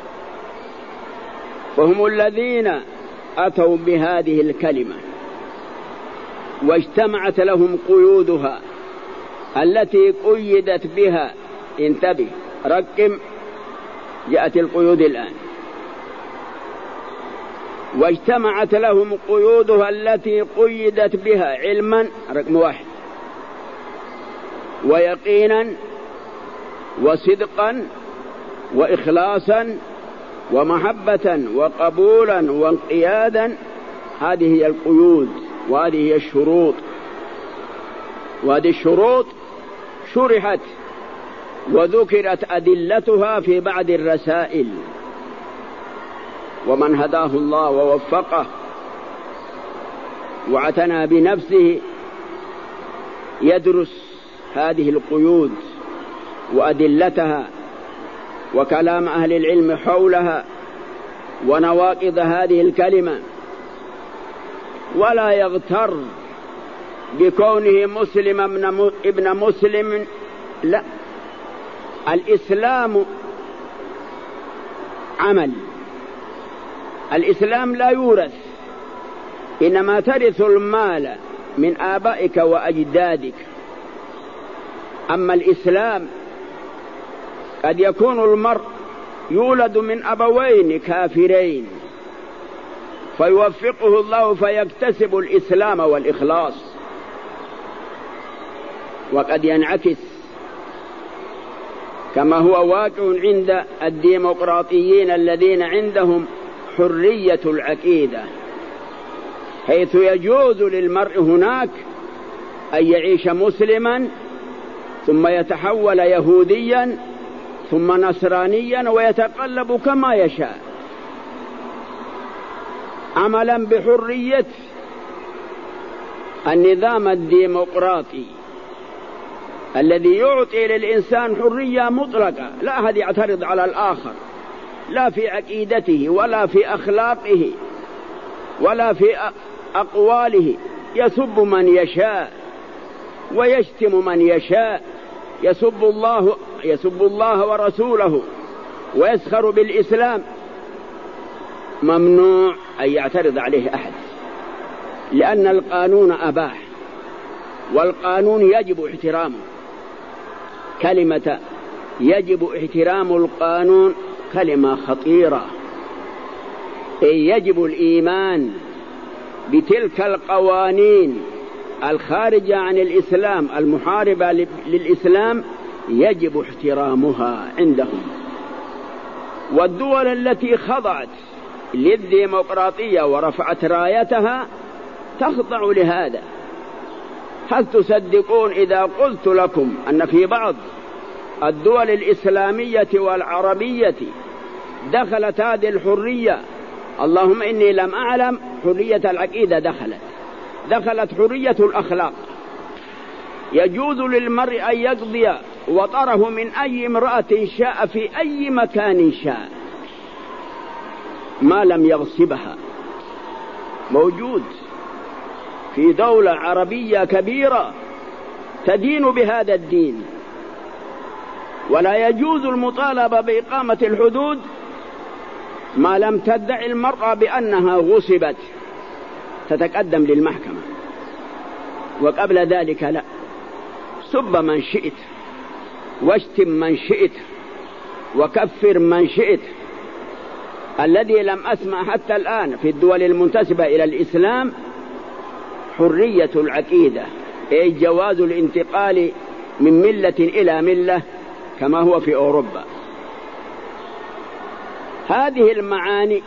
فهم الذين أتوا بهذه الكلمة واجتمعت لهم قيودها التي قيدت بها. انتبه، رقم، جاءت القيود الآن. واجتمعت لهم قيودها التي قيدت بها علما، رقم واحد، ويقينا وصدقا وإخلاصا ومحبة وقبولا وانقيادا. هذه هي القيود وهذه هي الشروط، وهذه الشروط شرحت وذكرت أدلتها في بعض الرسائل. ومن هداه الله ووفقه واعتنى بنفسه يدرس هذه القيود وأدلتها وكلام أهل العلم حولها ونواقض هذه الكلمة، ولا يغتر بكونه مسلم ابن مسلم. لا، الإسلام عمل، الإسلام لا يورث، إنما ترث المال من آبائك وأجدادك. أما الإسلام قد يكون المرء يولد من أبوين كافرين فيوفقه الله فيكتسب الإسلام والإخلاص، وقد ينعكس كما هو واقع عند الديمقراطيين الذين عندهم حرية العقيدة، حيث يجوز للمرء هناك أن يعيش مسلما ثم يتحول يهوديا ثم نصرانيا ويتقلب كما يشاء عملا بحرية النظام الديمقراطي الذي يعطي للإنسان حرية مطلقة، لا أحد يعترض على الآخر، لا في عقيدته ولا في أخلاقه ولا في أقواله، يسب من يشاء ويشتم من يشاء، يسب الله يسب الله ورسوله ويسخر بالإسلام، ممنوع أن يعترض عليه أحد، لأن القانون أباح، والقانون يجب احترامه. كلمة يجب احترام القانون كلمة خطيرة، أي يجب الإيمان بتلك القوانين الخارجة عن الإسلام المحاربة للإسلام، يجب احترامها عندهم. والدول التي خضعت للديمقراطية ورفعت رايتها تخضع لهذا. هل تصدقون إذا قلت لكم أن في بعض الدول الإسلامية والعربية دخلت هذه الحرية؟ اللهم إني لم أعلم. حرية العقيدة دخلت دخلت حرية الأخلاق، يجوز للمرء أن يقضي وطره من أي امرأة شاء في أي مكان شاء ما لم يغصبها. موجود في دولة عربية كبيرة تدين بهذا الدين، ولا يجوز المطالبة بإقامة الحدود ما لم تدعي المرأة بأنها غصبت، تتقدم للمحكمة. وقبل ذلك لا، سب من شئت واشتم من شئت وكفر من شئت. الذي لم أسمع حتى الآن في الدول المنتسبة إلى الإسلام حرية العقيدة، أي جواز الانتقال من ملة إلى ملة كما هو في أوروبا. هذه المعاني،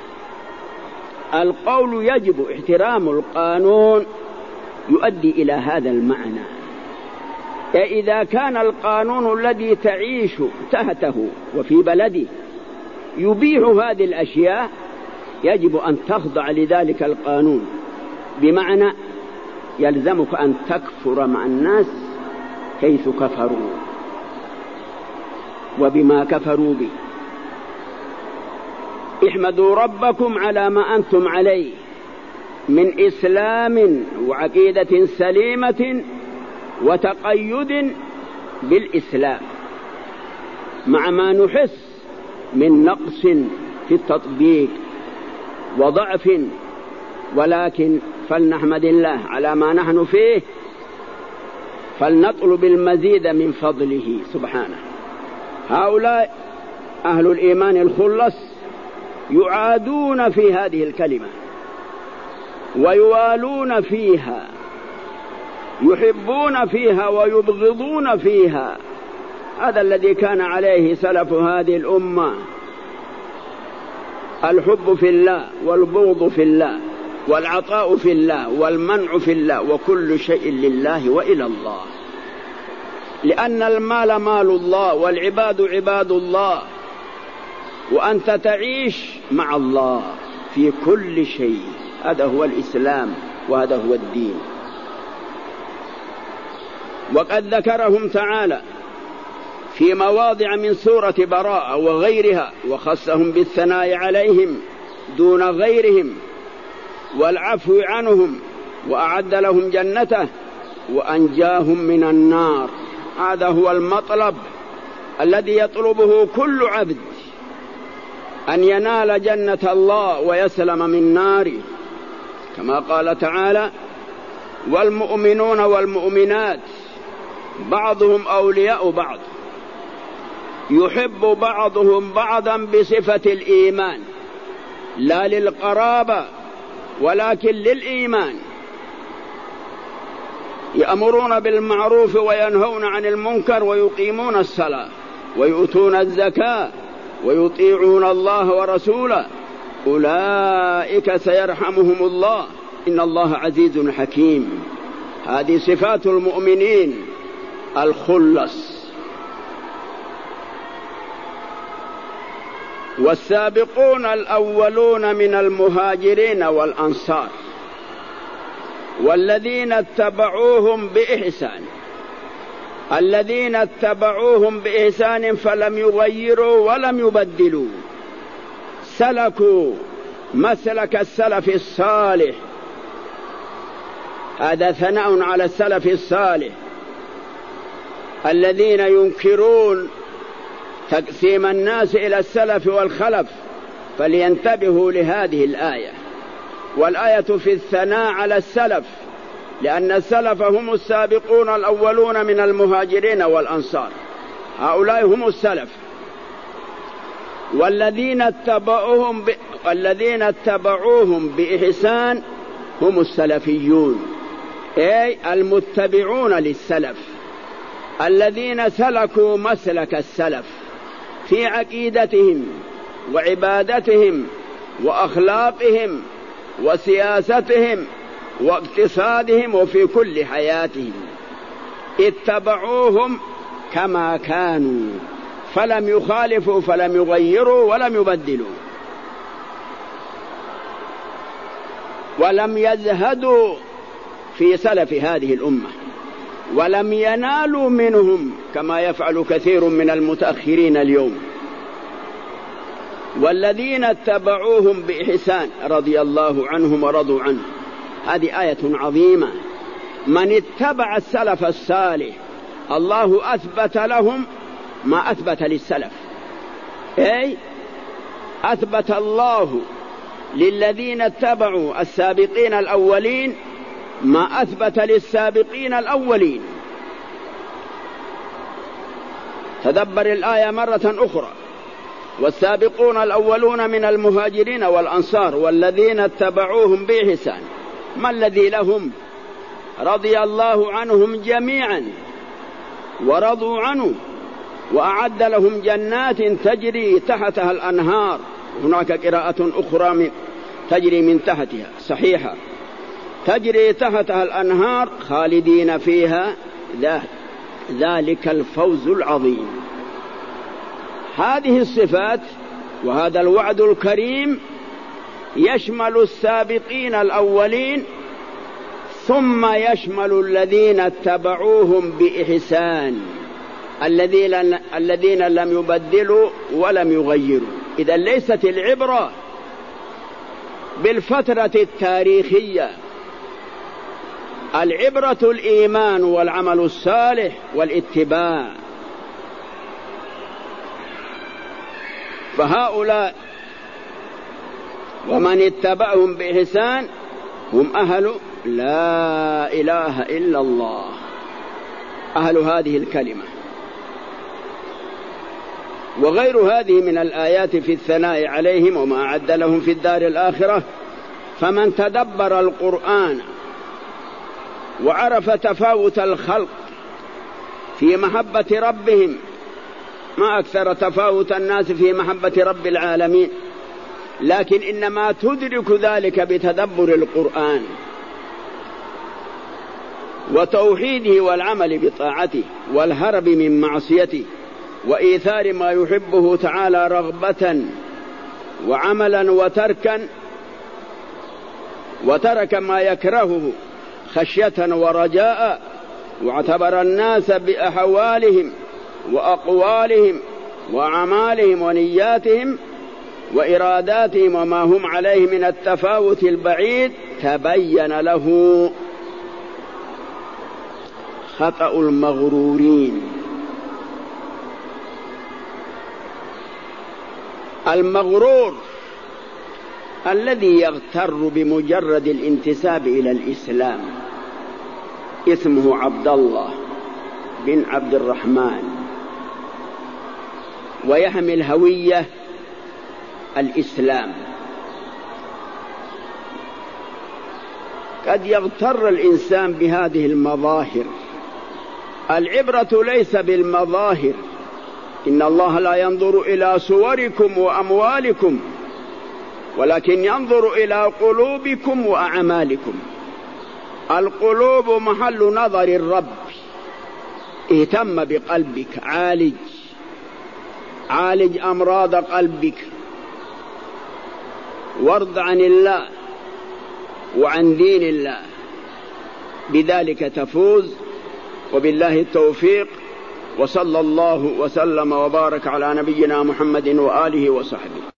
القول يجب احترام القانون يؤدي إلى هذا المعنى. إذا كان القانون الذي تعيش تحته وفي بلده يبيح هذه الأشياء يجب أن تخضع لذلك القانون، بمعنى يلزمك أن تكفر مع الناس حيث كفروا وبما كفروا به. احمدوا ربكم على ما أنتم عليه من إسلام وعقيدة سليمة وتقيد بالإسلام، مع ما نحس من نقص في التطبيق وضعف، ولكن فلنحمد الله على ما نحن فيه، فلنطلب المزيد من فضله سبحانه. هؤلاء أهل الإيمان الخلص يعادون في هذه الكلمة ويوالون فيها، يحبون فيها ويبغضون فيها. هذا الذي كان عليه سلف هذه الأمة، الحب في الله والبغض في الله والعطاء في الله والمنع في الله، وكل شيء لله وإلى الله، لأن المال مال الله والعباد عباد الله، وأنت تعيش مع الله في كل شيء. هذا هو الإسلام وهذا هو الدين. وقد ذكرهم تعالى في مواضع من سورة براءة وغيرها، وخصهم بالثناء عليهم دون غيرهم والعفو عنهم، وأعد لهم جنته وأنجاهم من النار. هذا هو المطلب الذي يطلبه كل عبد، أن ينال جنة الله ويسلم من ناره، كما قال تعالى: والمؤمنون والمؤمنات بعضهم أولياء بعض يحب بعضهم بعضا بصفة الإيمان، لا للقرابة ولكن للإيمان، يأمرون بالمعروف وينهون عن المنكر ويقيمون الصلاة ويؤتون الزكاة ويطيعون الله ورسوله، أولئك سيرحمهم الله إن الله عزيز حكيم. هذه صفات المؤمنين الخلص. والسابقون الأولون من المهاجرين والأنصار والذين اتبعوهم بإحسان، الذين اتبعوهم بإحسان فلم يغيروا ولم يبدلوا، سلكوا مسلك السلف الصالح. هذا ثناء على السلف الصالح الذين ينكرون تقسيم الناس إلى السلف والخلف، فلينتبهوا لهذه الآية. والآية في الثناء على السلف، لأن السلف هم السابقون الأولون من المهاجرين والأنصار، هؤلاء هم السلف. والذين اتبعوهم ب... والذين اتبعوهم بإحسان هم السلفيون، أي المتبعون للسلف، الذين سلكوا مسلك السلف في عقيدتهم وعبادتهم وأخلاقهم وسياستهم واقتصادهم وفي كل حياتهم. اتبعوهم كما كانوا فلم يخالفوا فلم يغيروا ولم يبدلوا، ولم يزهدوا في سلف هذه الأمة، ولم ينالوا منهم كما يفعل كثير من المتأخرين اليوم. والذين اتبعوهم بإحسان رضي الله عنهم ورضوا عنه. هذه آية عظيمة. من اتبع السلف الصالح الله أثبت لهم ما أثبت للسلف، أي أثبت الله للذين اتبعوا السابقين الأولين ما أثبت للسابقين الأولين. تدبر الآية مرة أخرى: والسابقون الأولون من المهاجرين والأنصار والذين اتبعوهم بإحسان. ما الذي لهم؟ رضي الله عنهم جميعا ورضوا عنه وأعد لهم جنات تجري تحتها الأنهار. هناك قراءة أخرى من تجري من تحتها صحيحة، تجري تحتها الأنهار خالدين فيها ذلك الفوز العظيم. هذه الصفات وهذا الوعد الكريم يشمل السابقين الأولين ثم يشمل الذين اتبعوهم بإحسان، الذين الذين لم يبدلوا ولم يغيروا. إذا ليست العبرة بالفترة التاريخية، العبرة الإيمان والعمل الصالح والاتباع. فهؤلاء ومن اتبعهم بإحسان هم أهل لا إله إلا الله، أهل هذه الكلمة. وغير هذه من الآيات في الثناء عليهم وما أعد لهم في الدار الآخرة. فمن تدبر القرآن وعرف تفاوت الخلق في محبة ربهم، ما أكثر تفاوت الناس في محبة رب العالمين، لكن إنما تدرك ذلك بتدبر القرآن وتوحيده والعمل بطاعته والهرب من معصيته وإيثار ما يحبه تعالى رغبة وعملا وتركا، وترك ما يكرهه خشية ورجاء، واعتبر الناس بأحوالهم وأقوالهم وأعمالهم ونياتهم وإراداتهم وما هم عليه من التفاوت البعيد، تبين له خطأ المغرورين. المغرور الذي يغتر بمجرد الانتساب إلى الإسلام، اسمه عبد الله بن عبد الرحمن، ويحمل هوية الإسلام. قد يغتر الإنسان بهذه المظاهر. العبرة ليس بالمظاهر، إن الله لا ينظر إلى صوركم وأموالكم ولكن ينظر إلى قلوبكم وأعمالكم. القلوب محل نظر الرب، اهتم بقلبك، عالج عالج أمراض قلبك، وارض عن الله وعن دين الله، بذلك تفوز. وبالله التوفيق، وصلى الله وسلم وبارك على نبينا محمد وآله وصحبه.